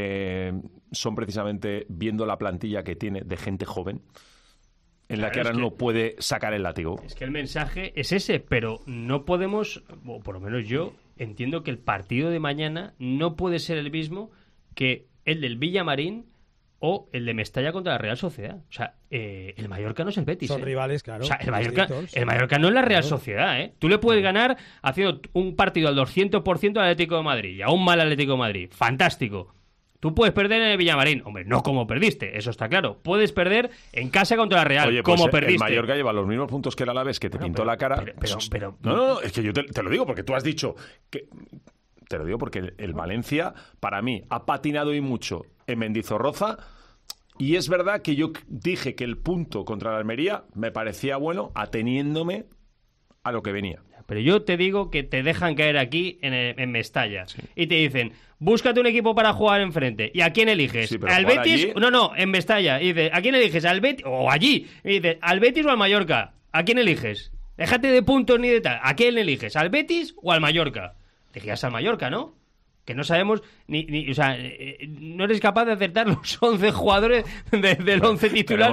son precisamente viendo la plantilla que tiene de gente joven? En la que ahora no puede sacar el látigo. Es que el mensaje es ese, pero no podemos, o por lo menos yo entiendo que el partido de mañana no puede ser el mismo que el del Villamarín o el de Mestalla contra la Real Sociedad. O sea, el Mallorca no es el Betis. Son rivales, claro. O sea, el Mallorca no es la Real Sociedad, ¿eh? Tú le puedes ganar haciendo un partido al 200% al Atlético de Madrid y a un mal Atlético de Madrid. Fantástico. Tú puedes perder en el Villamarín. Hombre, no como perdiste, eso está claro. Puedes perder en casa contra la Real, oye, como pues perdiste. El Mallorca lleva los mismos puntos que el Alavés, que te pintó la cara. Pero No, es que yo te lo digo porque tú has dicho que... Te lo digo porque el Valencia, para mí, ha patinado y mucho en Mendizorroza. Y es verdad que yo dije que el punto contra la Almería me parecía bueno ateniéndome a lo que venía. Pero yo te digo que te dejan caer aquí en Mestalla. Sí. Y te dicen, búscate un equipo para jugar enfrente. ¿Y a quién eliges? Sí, ¿Al Betis? Allí... No, en Mestalla. Y dices, ¿a quién eliges? ¿Al Betis? O allí. Y dices, ¿al Betis o al Mallorca? ¿A quién eliges? Déjate de puntos ni de tal. ¿A quién eliges? ¿Al Betis o al Mallorca? Elegías al Mallorca, ¿no? Que no sabemos o sea, no eres capaz de acertar los 11 jugadores del 11 titular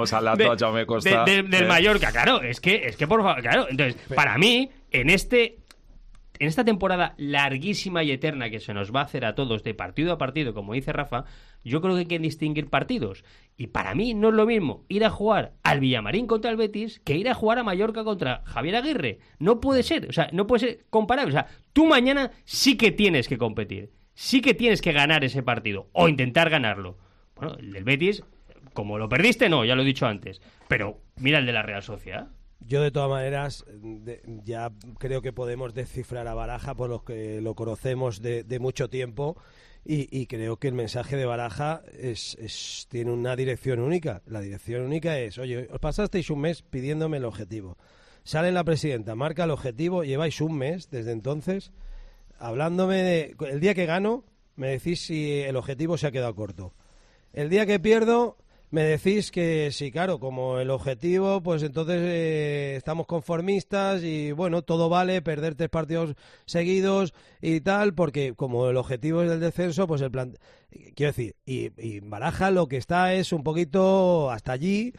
del Mallorca. Claro, es que por favor, claro. Entonces, para mí, en esta temporada larguísima y eterna que se nos va a hacer a todos de partido a partido, como dice Rafa, yo creo que hay que distinguir partidos. Y para mí no es lo mismo ir a jugar al Villamarín contra el Betis que ir a jugar a Mallorca contra Javier Aguirre. No puede ser, o sea, no puede ser comparable. O sea, tú mañana sí que tienes que competir, sí que tienes que ganar ese partido o intentar ganarlo. Bueno, el del Betis, como lo perdiste, no, ya lo he dicho antes. Pero mira el de la Real Sociedad. Yo, de todas maneras, ya creo que podemos descifrar a Baraja por los que lo conocemos de mucho tiempo y creo que el mensaje de Baraja tiene una dirección única. La dirección única es, oye, os pasasteis un mes pidiéndome el objetivo. Sale la presidenta, marca el objetivo, lleváis un mes desde entonces hablándome de... El día que gano, me decís si el objetivo se ha quedado corto. El día que pierdo... Me decís que sí, claro, como el objetivo, pues entonces estamos conformistas y bueno, todo vale, perder 3 partidos seguidos y tal, porque como el objetivo es el descenso, pues el plan... Quiero decir, y Baraja lo que está es un poquito hasta allí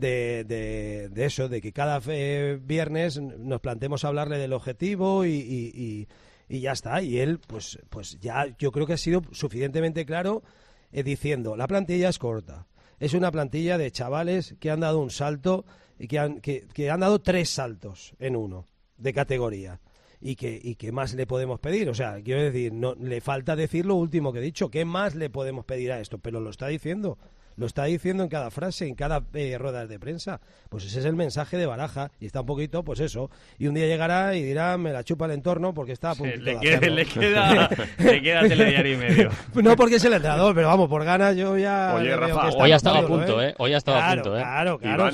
de eso, de que cada viernes nos planteemos hablarle del objetivo y ya está. Y él, pues ya yo creo que ha sido suficientemente claro diciendo, la plantilla es corta. Es una plantilla de chavales que han dado un salto y que han dado 3 saltos en uno de categoría. Y qué más le podemos pedir. O sea, quiero decir, no le falta decir lo último que he dicho. ¿Qué más le podemos pedir a esto? Pero lo está diciendo. Lo está diciendo en cada frase, en cada rueda de prensa. Pues ese es el mensaje de Baraja. Y está un poquito, pues eso. Y un día llegará y dirá, me la chupa el entorno porque está a puntito de hacerlo. Le queda telediario y medio. No porque es el entrenador, pero vamos, por ganas yo ya... Oye, Rafa, hoy ha estado a punto, ¿eh? Hoy ha estado a punto, ¿eh? Claro. Iván,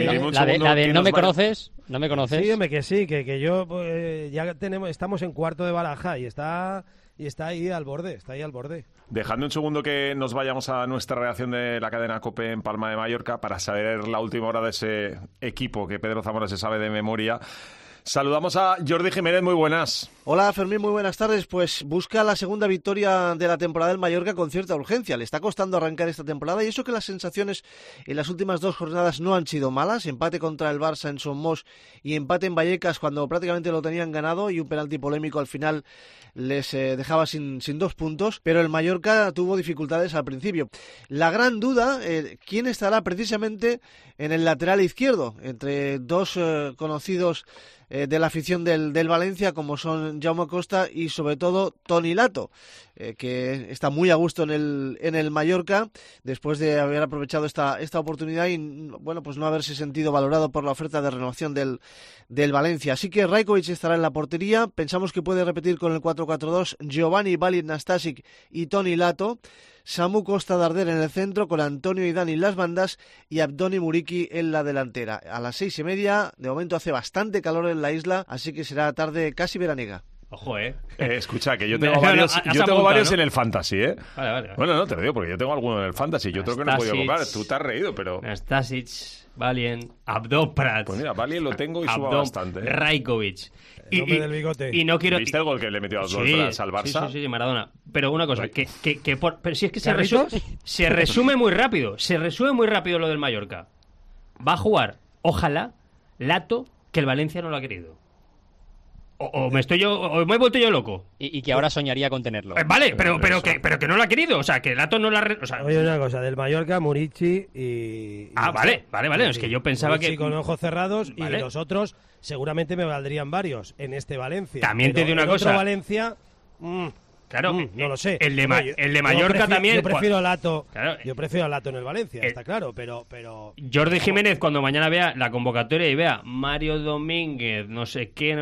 la de ¿no me conoces? ¿No me conoces? Sí, hombre, que yo ya estamos en cuarto de Baraja y está ahí al borde, Dejando un segundo que nos vayamos a nuestra redacción de la cadena COPE en Palma de Mallorca para saber la última hora de ese equipo que Pedro Zamora se sabe de memoria. Saludamos a Jordi Jiménez, muy buenas. Hola Fermín, muy buenas tardes. Pues busca la segunda victoria de la temporada del Mallorca con cierta urgencia. Le está costando arrancar esta temporada y eso que las sensaciones en las últimas 2 jornadas no han sido malas. Empate contra el Barça en Somos y empate en Vallecas cuando prácticamente lo tenían ganado y un penalti polémico al final les dejaba sin 2 puntos, pero el Mallorca tuvo dificultades al principio. La gran duda, ¿quién estará precisamente en el lateral izquierdo? Entre 2 conocidos de la afición del Valencia, como son Jaume Costa y sobre todo Toni Lato, que está muy a gusto en el Mallorca después de haber aprovechado esta oportunidad y bueno, pues no haberse sentido valorado por la oferta de renovación del Valencia. Así que Rajkovic estará en la portería. Pensamos que puede repetir con el 4-4-2 Giovanni, Valid, Nastasic y Toni Lato. Samu Costa Darder en el centro con Antonio y Dani en las bandas y Abdoni Muriqui en la delantera. A las 6:30, de momento hace bastante calor en la isla, así que será tarde casi veraniega. Ojo, escucha, que yo tengo varios, ¿no? En el Fantasy, Vale. Bueno, no, te lo digo, porque yo tengo alguno en el Fantasy. Yo creo que no he podido comprar. Tú te has reído, pero... Nastasic, Valien, Abdo Prats. Pues mira, Valien lo tengo y suba bastante. Rajkovic. El hombre del bigote. Y no quiero... ¿Viste el gol que le metió a Abdo Prats al Barça? Sí, Maradona. Pero una cosa, pero si es que se resume muy rápido. Se resume muy rápido lo del Mallorca. Va a jugar, ojalá, Lato, que el Valencia no lo ha querido. O me he vuelto yo loco. Y que ahora soñaría con tenerlo. Vale, pero que no lo ha querido. O sea, que Lato no lo ha... Oye, una cosa, del Mallorca, Muriqui y... Vale. Es que yo pensaba Muriqui que... con ojos cerrados vale. Y los otros seguramente me valdrían varios en este Valencia. También te digo una cosa. Otro Valencia... Claro, no lo sé. El de Mallorca también... Yo prefiero a Lato. Claro, yo prefiero a Lato en el Valencia, está claro, pero... Jordi Jiménez, cuando mañana vea la convocatoria y vea Mario Domínguez, no sé quién,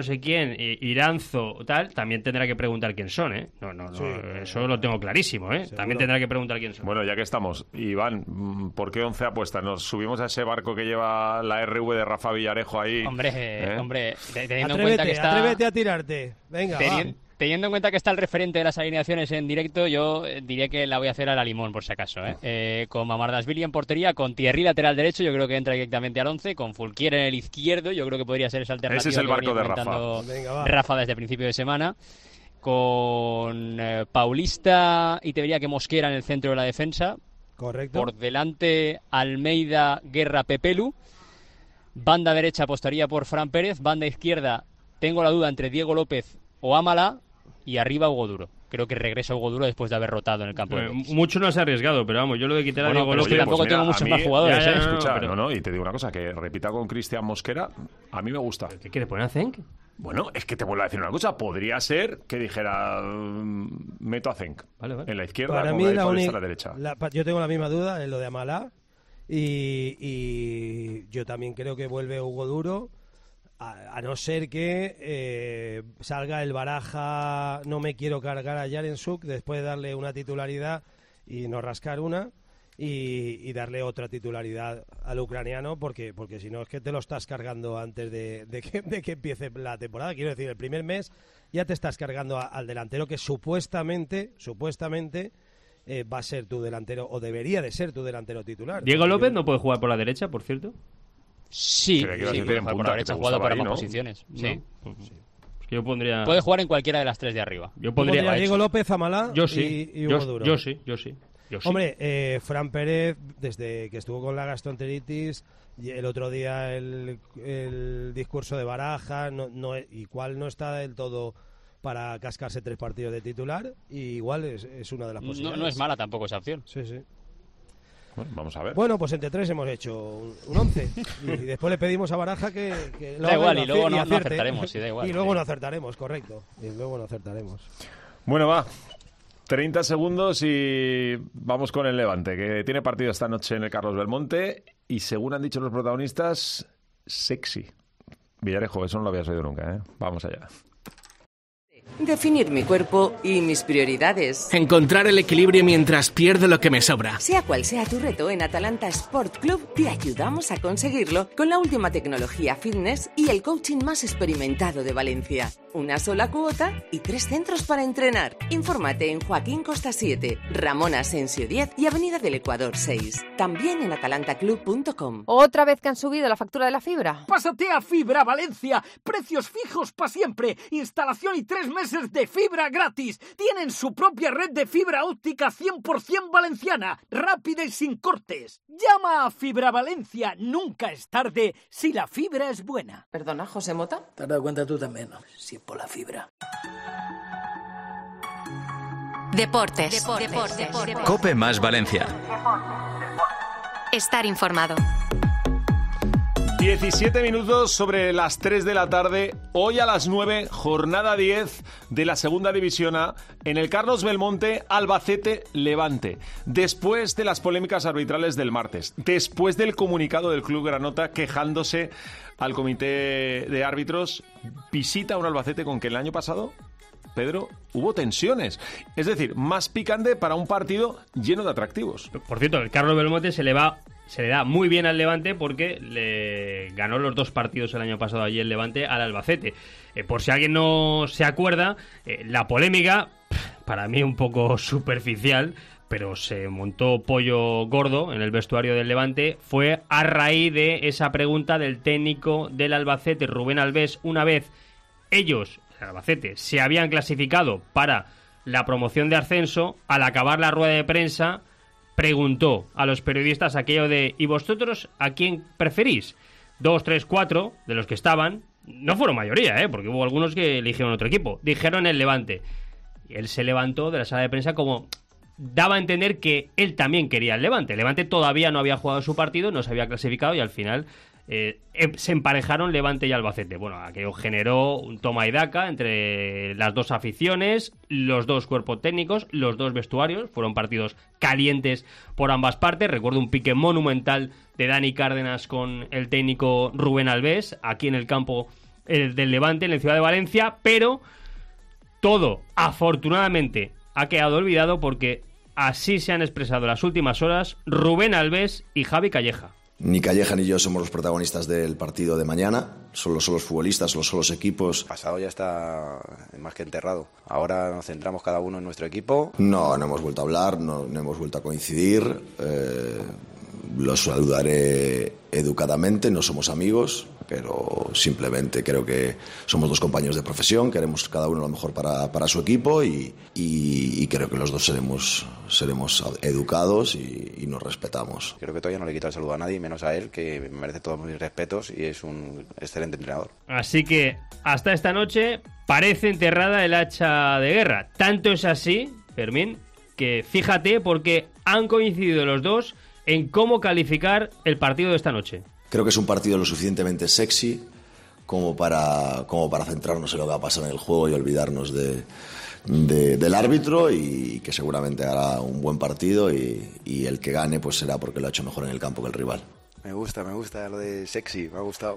Iranzo, tal, también tendrá que preguntar quién son, ¿eh? No, sí, eso lo tengo clarísimo, ¿eh? También tendrá que preguntar quién son. Bueno, ya que estamos, Iván, ¿por qué 11 apuestas? ¿Nos subimos a ese barco que lleva la RV de Rafa Villarejo ahí? Hombre, teniendo en cuenta que está... Atrévete a tirarte. Venga, Teniendo en cuenta que está el referente de las alineaciones en directo, yo diría que la voy a hacer a la limón, por si acaso. Con Mamardashvili en portería, con Thierry lateral derecho, yo creo que entra directamente al 11, con Fulquier en el izquierdo, yo creo que podría ser esa alternativa. Ese es el barco de Rafa. Venga, Rafa desde principio de semana. Con Paulista y te diría que Mosquera en el centro de la defensa. Correcto. Por delante Almeida, Guerra, Pepelu. Banda derecha apostaría por Fran Pérez. Banda izquierda tengo la duda entre Diego López o Amala. Y arriba Hugo Duro. Creo que regresa Hugo Duro después de haber rotado en el campo. Mucho no se ha arriesgado, pero vamos, yo lo de quitar a Diego López... Tampoco tengo muchos más jugadores. Y te digo una cosa, que repita con Cristian Mosquera, a mí me gusta. ¿Qué quiere poner a Zenk? Bueno, es que te vuelvo a decir una cosa. Podría ser que dijera, meto a Zenk en la izquierda, para con mí a la derecha. Yo tengo la misma duda en lo de Amalá y yo también creo que vuelve Hugo Duro. A no ser que salga el Baraja, no me quiero cargar a Yaremchuk después de darle una titularidad y no rascar una y darle otra titularidad al ucraniano porque si no es que te lo estás cargando antes de que empiece la temporada. Quiero decir, el primer mes ya te estás cargando al delantero que supuestamente va a ser tu delantero o debería de ser tu delantero titular. Diego López no puede jugar por la derecha, por cierto. Sí, puede jugar por la derecha, ha jugado para más posiciones. Sí. Es que yo pondría... Puede jugar en cualquiera de las tres de arriba. Yo pondría a Diego López, Amalá y Hugo Duro. Yo sí. Hombre, Fran Pérez, desde que estuvo con la gastroenteritis, el otro día el discurso de Baraja, igual no está del todo para cascarse 3 partidos de titular, y igual es una de las posibilidades. No es mala tampoco esa opción. Sí. Bueno, vamos a ver. Bueno, pues entre 3 hemos hecho un 11 y después le pedimos a Baraja que lo da igual, y luego no acertaremos. Y luego no acertaremos, correcto. Y luego no acertaremos. Bueno, va. 30 segundos y vamos con el Levante, que tiene partido esta noche en el Carlos Belmonte y, según han dicho los protagonistas, sexy. Villarejo, eso no lo habías oído nunca, ¿eh? Vamos allá. Definir mi cuerpo y mis prioridades. Encontrar el equilibrio mientras pierdo lo que me sobra. Sea cual sea tu reto, en Atalanta Sport Club te ayudamos a conseguirlo con la última tecnología fitness y el coaching más experimentado de Valencia. Una sola cuota y 3 centros para entrenar. Infórmate en Joaquín Costa 7, Ramón Asensio 10 y Avenida del Ecuador 6. También en atalantaclub.com. ¿Otra vez que han subido la factura de la fibra? Pásate a Fibra Valencia. Precios fijos para siempre. Instalación y 3 meses de fibra gratis. Tienen su propia red de fibra óptica 100% valenciana, rápida y sin cortes. Llama a Fibra Valencia. Nunca es tarde si la fibra es buena. Perdona, José Mota. Te has dado cuenta tú también, ¿no? Si es por la fibra. Deportes. COPE más Valencia. Estar informado. 17 minutos sobre las 3 de la tarde. Hoy a las 9, jornada 10 de la Segunda División A en el Carlos Belmonte, Albacete-Levante. Después de las polémicas arbitrales del martes, después del comunicado del Club Granota quejándose al comité de árbitros, visita un Albacete con que el año pasado, Pedro, hubo tensiones. Es decir, más picante para un partido lleno de atractivos. Por cierto, el Carlos Belmonte se le da muy bien al Levante porque le ganó los 2 partidos el año pasado allí el Levante al Albacete. Por si alguien no se acuerda, la polémica, para mí un poco superficial, pero se montó pollo gordo en el vestuario del Levante, fue a raíz de esa pregunta del técnico del Albacete, Rubén Alves, una vez ellos, el Albacete, se habían clasificado para la promoción de ascenso. Al acabar la rueda de prensa, preguntó a los periodistas aquello de ¿y vosotros a quién preferís? 2, 3, 4 de los que estaban, no fueron mayoría, porque hubo algunos que eligieron otro equipo, dijeron el Levante. Y él se levantó de la sala de prensa como daba a entender que él también quería el Levante. El Levante todavía no había jugado su partido, no se había clasificado y al final se emparejaron Levante y Albacete. Bueno, aquello generó un toma y daca entre las dos aficiones, los dos cuerpos técnicos, los dos vestuarios. Fueron partidos calientes por ambas partes. Recuerdo un pique monumental de Dani Cárdenas con el técnico Rubén Alves aquí en el campo del Levante, en la ciudad de Valencia, pero todo, afortunadamente, ha quedado olvidado porque así se han expresado las últimas horas Rubén Alves y Javi Calleja. Ni Calleja ni yo somos los protagonistas del partido de mañana, solo son los futbolistas, solo son los equipos. El pasado ya está más que enterrado. Ahora nos centramos cada uno en nuestro equipo. No hemos vuelto a hablar, no hemos vuelto a coincidir. Los saludaré educadamente, no somos amigos, pero simplemente creo que somos dos compañeros de profesión, queremos cada uno lo mejor para su equipo y creo que los dos seremos educados y nos respetamos. Creo que todavía no le he quitado el saludo a nadie, menos a él, que merece todos mis respetos y es un excelente entrenador. Así que hasta esta noche parece enterrada el hacha de guerra. Tanto es así, Fermín, que fíjate porque han coincidido los dos en cómo calificar el partido de esta noche. Creo que es un partido lo suficientemente sexy como para centrarnos en lo que va a pasar en el juego y olvidarnos del árbitro, y que seguramente hará un buen partido y el que gane pues será porque lo ha hecho mejor en el campo que el rival. Me gusta lo de sexy, me ha gustado.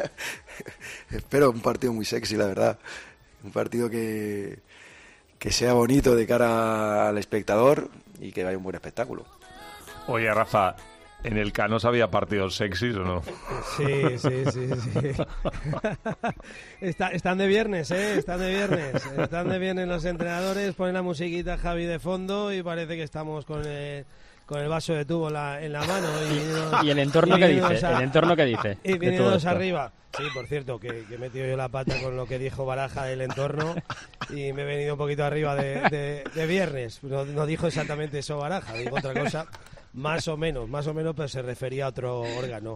Espero un partido muy sexy, la verdad. Un partido que sea bonito de cara al espectador y que vaya un buen espectáculo. Oye, Rafa, ¿en el Canos había partidos sexys o no? Sí. Están de viernes, ¿eh? Están de viernes los entrenadores, ponen la musiquita Javi de fondo y parece que estamos con el vaso de tubo en la mano. ¿Y el entorno qué dice? Y viniéndonos arriba. Sí, por cierto, que he metido yo la pata con lo que dijo Baraja del entorno y me he venido un poquito arriba de viernes. No dijo exactamente eso Baraja, dijo otra cosa. Más o menos, pero se refería a otro órgano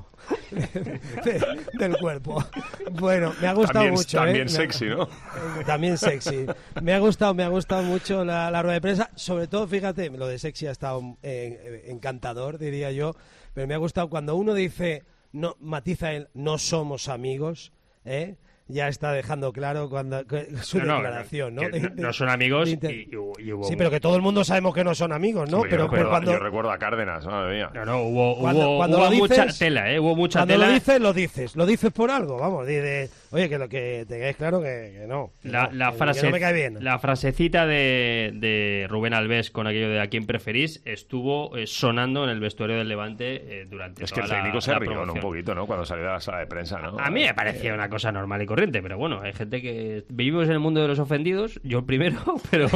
del cuerpo. Bueno, me ha gustado mucho. También sexy, ¿no? También sexy. Me ha gustado mucho la rueda de prensa. Sobre todo, fíjate, lo de sexy ha estado encantador, diría yo. Pero me ha gustado cuando uno dice, no, matiza el no somos amigos, ya está dejando claro su declaración, ¿no? No son amigos y hubo... Sí, pero que todo el mundo sabemos que no son amigos, ¿no? Sí, yo recuerdo a Cárdenas, madre mía. Hubo mucha tela, hubo mucha cuando tela. Cuando lo dices por algo, vamos, oye, que lo que tengáis claro que no. Que no me cae bien. La frasecita de Rubén Alves con aquello de a quién preferís estuvo sonando en el vestuario del Levante durante toda la promoción. Es que el técnico se rió un poquito, ¿no? Cuando salió de la sala de prensa, ¿no? A mí me parecía una cosa normal y corriente, pero bueno, hay gente que vivimos en el mundo de los ofendidos, yo el primero, pero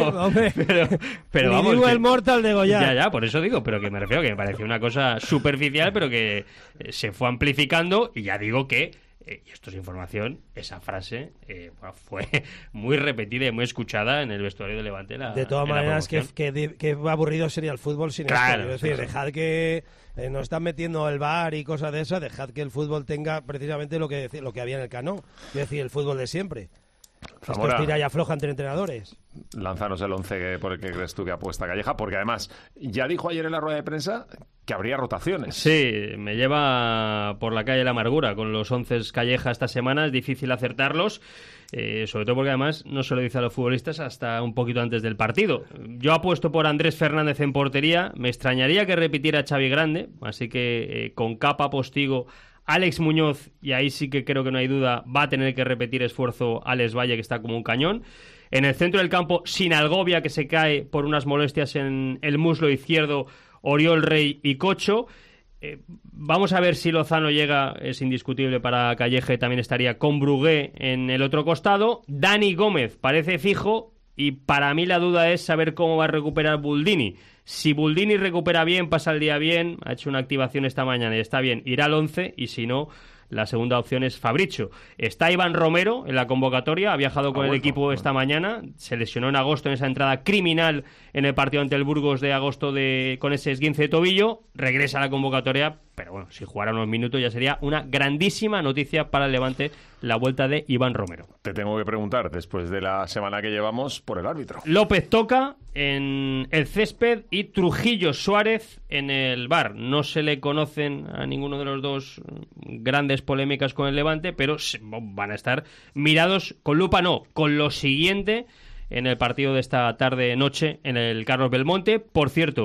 vamos, digo el mortal de Goya. Ya, por eso digo, pero que me refiero que me pareció una cosa superficial, pero que se fue amplificando, y ya digo que y esto es información, esa frase fue muy repetida y muy escuchada en el vestuario de Levante. De todas maneras, que aburrido sería el fútbol sin esto. Es decir, dejad que nos están metiendo el VAR y cosas de esas, dejad que el fútbol tenga precisamente lo que había en el Cano, es decir, el fútbol de siempre. Esto es tira y afloja entre entrenadores. Lánzanos el 11 por el que crees tú que apuesta Calleja, porque además ya dijo ayer en la rueda de prensa que habría rotaciones. Sí, me lleva por la calle la amargura con los 11 Calleja esta semana, es difícil acertarlos, sobre todo porque además no se lo dice a los futbolistas hasta un poquito antes del partido. Yo apuesto por Andrés Fernández en portería, me extrañaría que repitiera Xavi Grande, así que con Capa, Postigo, Alex Muñoz, y ahí sí que creo que no hay duda, va a tener que repetir esfuerzo Alex Valle, que está como un cañón. En el centro del campo, sin Algovia, que se cae por unas molestias en el muslo izquierdo, Oriol Rey y Cocho. Vamos a ver si Lozano llega, es indiscutible para Calleja, también estaría con Brugué en el otro costado. Dani Gómez parece fijo, y para mí la duda es saber cómo va a recuperar Buldini. Si Buldini recupera bien, pasa el día bien, ha hecho una activación esta mañana y está bien, irá al 11, y si no, la segunda opción es Fabricio. Está Iván Romero en la convocatoria, ha viajado con el equipo esta mañana, se lesionó en agosto en esa entrada criminal en el partido ante el Burgos de agosto con ese esguince de tobillo, regresa a la convocatoria, pero bueno, si jugara unos minutos ya sería una grandísima noticia para el Levante la vuelta de Iván Romero. Te tengo que preguntar, después de la semana que llevamos, por el árbitro. López Toca en el césped y Trujillo Suárez en el VAR. No se le conocen a ninguno de los dos grandes polémicas con el Levante, pero van a estar mirados con lupa, no, con lo siguiente en el partido de esta tarde-noche en el Carlos Belmonte. Por cierto,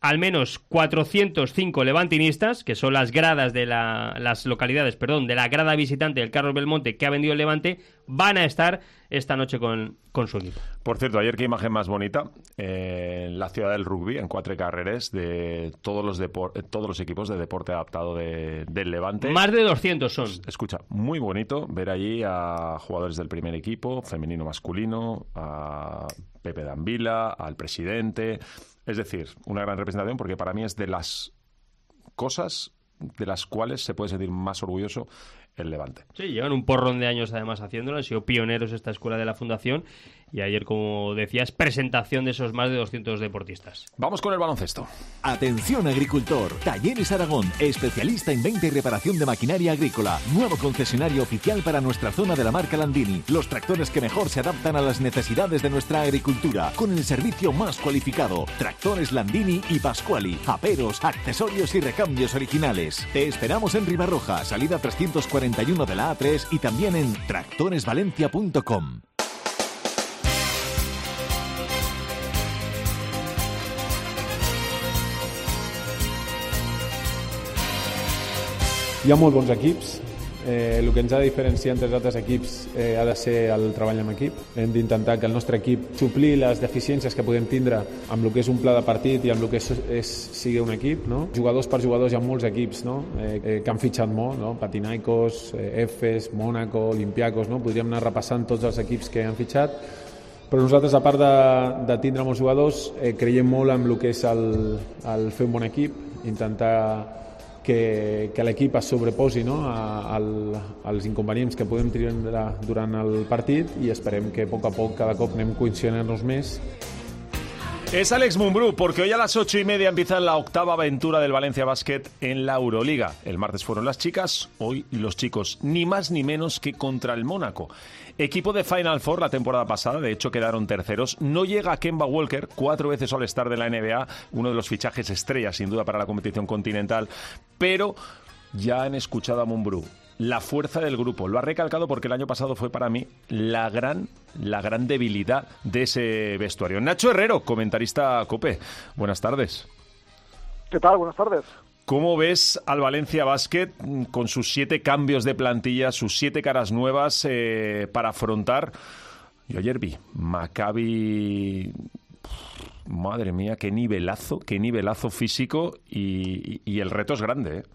al menos 405 levantinistas, que son las gradas de las localidades, de la grada visitante del Carlos Belmonte que ha vendido el Levante, van a estar esta noche con su equipo. Por cierto, ayer qué imagen más bonita, en la ciudad del rugby, en Quatre Carreres, de todos los equipos de deporte adaptado del Levante. Más de 200 son. Escucha, muy bonito ver allí a jugadores del primer equipo, femenino, masculino, a Pepe Danvila, al presidente. Es decir, una gran representación, porque para mí es de las cosas de las cuales se puede sentir más orgulloso el Levante. Sí, llevan un porrón de años además haciéndolo, han sido pioneros esta escuela de la Fundación, y ayer, como decías, presentación de esos más de 200 deportistas. Vamos con el baloncesto. Atención agricultor, Talleres Aragón, especialista en venta y reparación de maquinaria agrícola, nuevo concesionario oficial para nuestra zona de la marca Landini, los tractores que mejor se adaptan a las necesidades de nuestra agricultura, con el servicio más cualificado, tractores Landini y Pasquali, aperos, accesorios y recambios originales. Te esperamos en Ribarroja, salida 341 de la A3 y también en tractoresvalencia.com. Hi ha molt bons equips, el que ens ha de diferenciar entre els altres equips ha de ser el treball en equip. Hem d'intentar que el nostre equip suplir les deficiències que podem tindre amb el que és un pla de partit i amb el que sigui un equip. No? Jugadors per jugadors hi ha molts equips, no? Que han fitxat molt, no? Panathinaikos, Efes, Mónaco, Olympiacos, no? Podríem anar repassant tots els equips que han fitxat, però nosaltres, a part de tindre molts jugadors, creiem molt en el que és el fer un bon equip, intentar que l'equip es sobreposi, no, als inconvenients que podem tindre durant el partit, i esperem que a poc cada cop anem coincidint-nos més. Es Alex Mumbrú, porque hoy a las 8:30 empieza la octava aventura del Valencia Basket en la Euroliga. El martes fueron las chicas, hoy los chicos, ni más ni menos que contra el Mónaco. Equipo de Final Four la temporada pasada, de hecho quedaron terceros. No llega Kemba Walker, 4 veces All-Star de la NBA, uno de los fichajes estrellas sin duda para la competición continental, pero ya han escuchado a Mumbrú. La fuerza del grupo, lo ha recalcado porque el año pasado fue para mí la gran debilidad de ese vestuario. Nacho Herrero, comentarista COPE, buenas tardes. ¿Qué tal? Buenas tardes. ¿Cómo ves al Valencia Basket con sus 7 cambios de plantilla, sus 7 caras nuevas para afrontar? Yo ayer vi Maccabi, madre mía, qué nivelazo físico, y el reto es grande, ¿eh?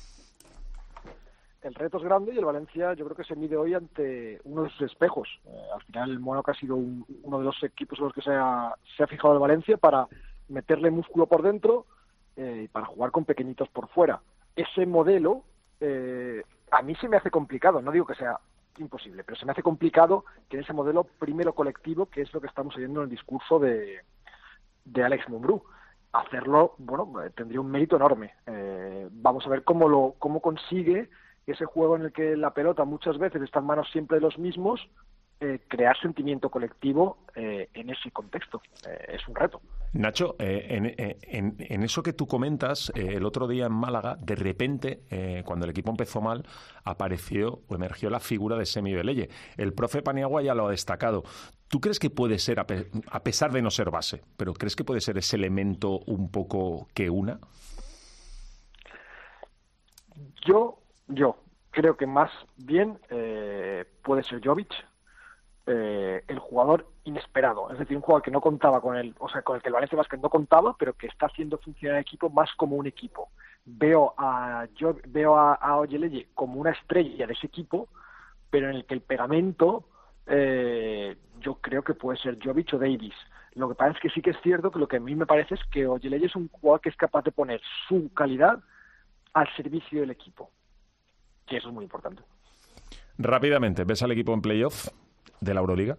El reto es grande y el Valencia yo creo que se mide hoy ante uno de sus espejos. Al final el Mónaco ha sido uno de los equipos en los que se ha fijado el Valencia para meterle músculo por dentro y para jugar con pequeñitos por fuera. Ese modelo a mí se me hace complicado, no digo que sea imposible, pero se me hace complicado que en ese modelo primero colectivo, que es lo que estamos oyendo en el discurso de Alex Mumbrú, hacerlo, bueno, tendría un mérito enorme. Vamos a ver cómo consigue ese juego en el que la pelota muchas veces está en manos siempre de los mismos, crear sentimiento colectivo en ese contexto. Es un reto. Nacho, en eso que tú comentas, el otro día en Málaga, de repente, cuando el equipo empezó mal, emergió la figura de Semi Veleye. El profe Paniagua ya lo ha destacado. ¿Tú crees que puede ser, a pesar de no ser base, pero crees que puede ser ese elemento un poco que una? Yo creo que más bien puede ser Jovic, el jugador inesperado, es decir, un jugador que no contaba con él, o sea, con el que el Valencia Basket no contaba, pero que está haciendo funcionar el equipo más como un equipo. Veo a Oyeleye como una estrella de ese equipo, pero en el que el pegamento yo creo que puede ser Jovic o Davis. Lo que pasa es que sí que es cierto que lo que a mí me parece es que Oyeleye es un jugador que es capaz de poner su calidad al servicio del equipo, que eso es muy importante. Rápidamente, ¿ves al equipo en playoff de la Euroliga?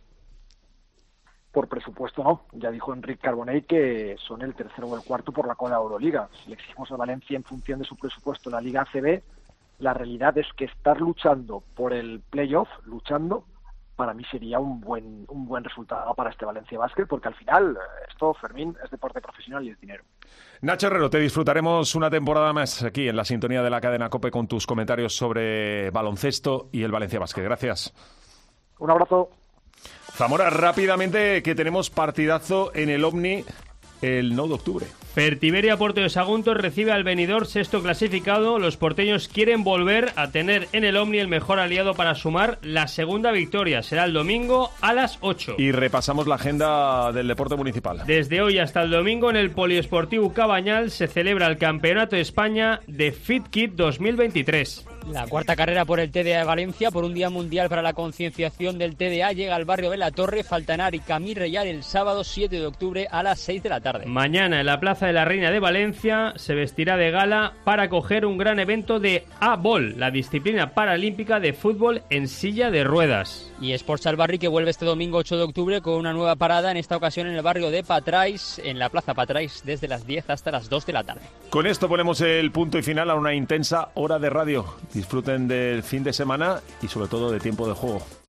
Por presupuesto no. Ya dijo Enrique Carbonell que son el tercero o el cuarto por la cola de Euroliga. Si le exigimos a Valencia en función de su presupuesto la Liga ACB, la realidad es que estar luchando por el playoff, para mí sería un buen resultado para este Valencia Basket, porque al final esto, Fermín, es deporte profesional y es dinero. Nacho Herrero, te disfrutaremos una temporada más aquí en la sintonía de la cadena COPE con tus comentarios sobre baloncesto y el Valencia Basket. Gracias. Un abrazo. Zamora, rápidamente, que tenemos partidazo en el Omni el 9 de octubre. Fertiberia Porto de Sagunto recibe al Benidorm, sexto clasificado. Los porteños quieren volver a tener en el Omni el mejor aliado para sumar la segunda victoria. Será el domingo a las 8. Y repasamos la agenda del deporte municipal. Desde hoy hasta el domingo en el Poliesportivo Cabañal se celebra el Campeonato de España de Fit Kit 2023. La cuarta carrera por el TDA de Valencia, por un día mundial para la concienciación del TDA, llega al barrio de la Torre, Faltanar y Camí Reyal el sábado 7 de octubre a las 6 de la tarde. Mañana en la Plaza de la Reina de Valencia se vestirá de gala para acoger un gran evento de A-Ball, la disciplina paralímpica de fútbol en silla de ruedas. Y Sports Albarri, que vuelve este domingo 8 de octubre con una nueva parada, en esta ocasión en el barrio de Patrais, en la Plaza Patrais, desde las 10 hasta las 2 de la tarde. Con esto ponemos el punto y final a una intensa hora de radio. Disfruten del fin de semana y sobre todo de tiempo de juego.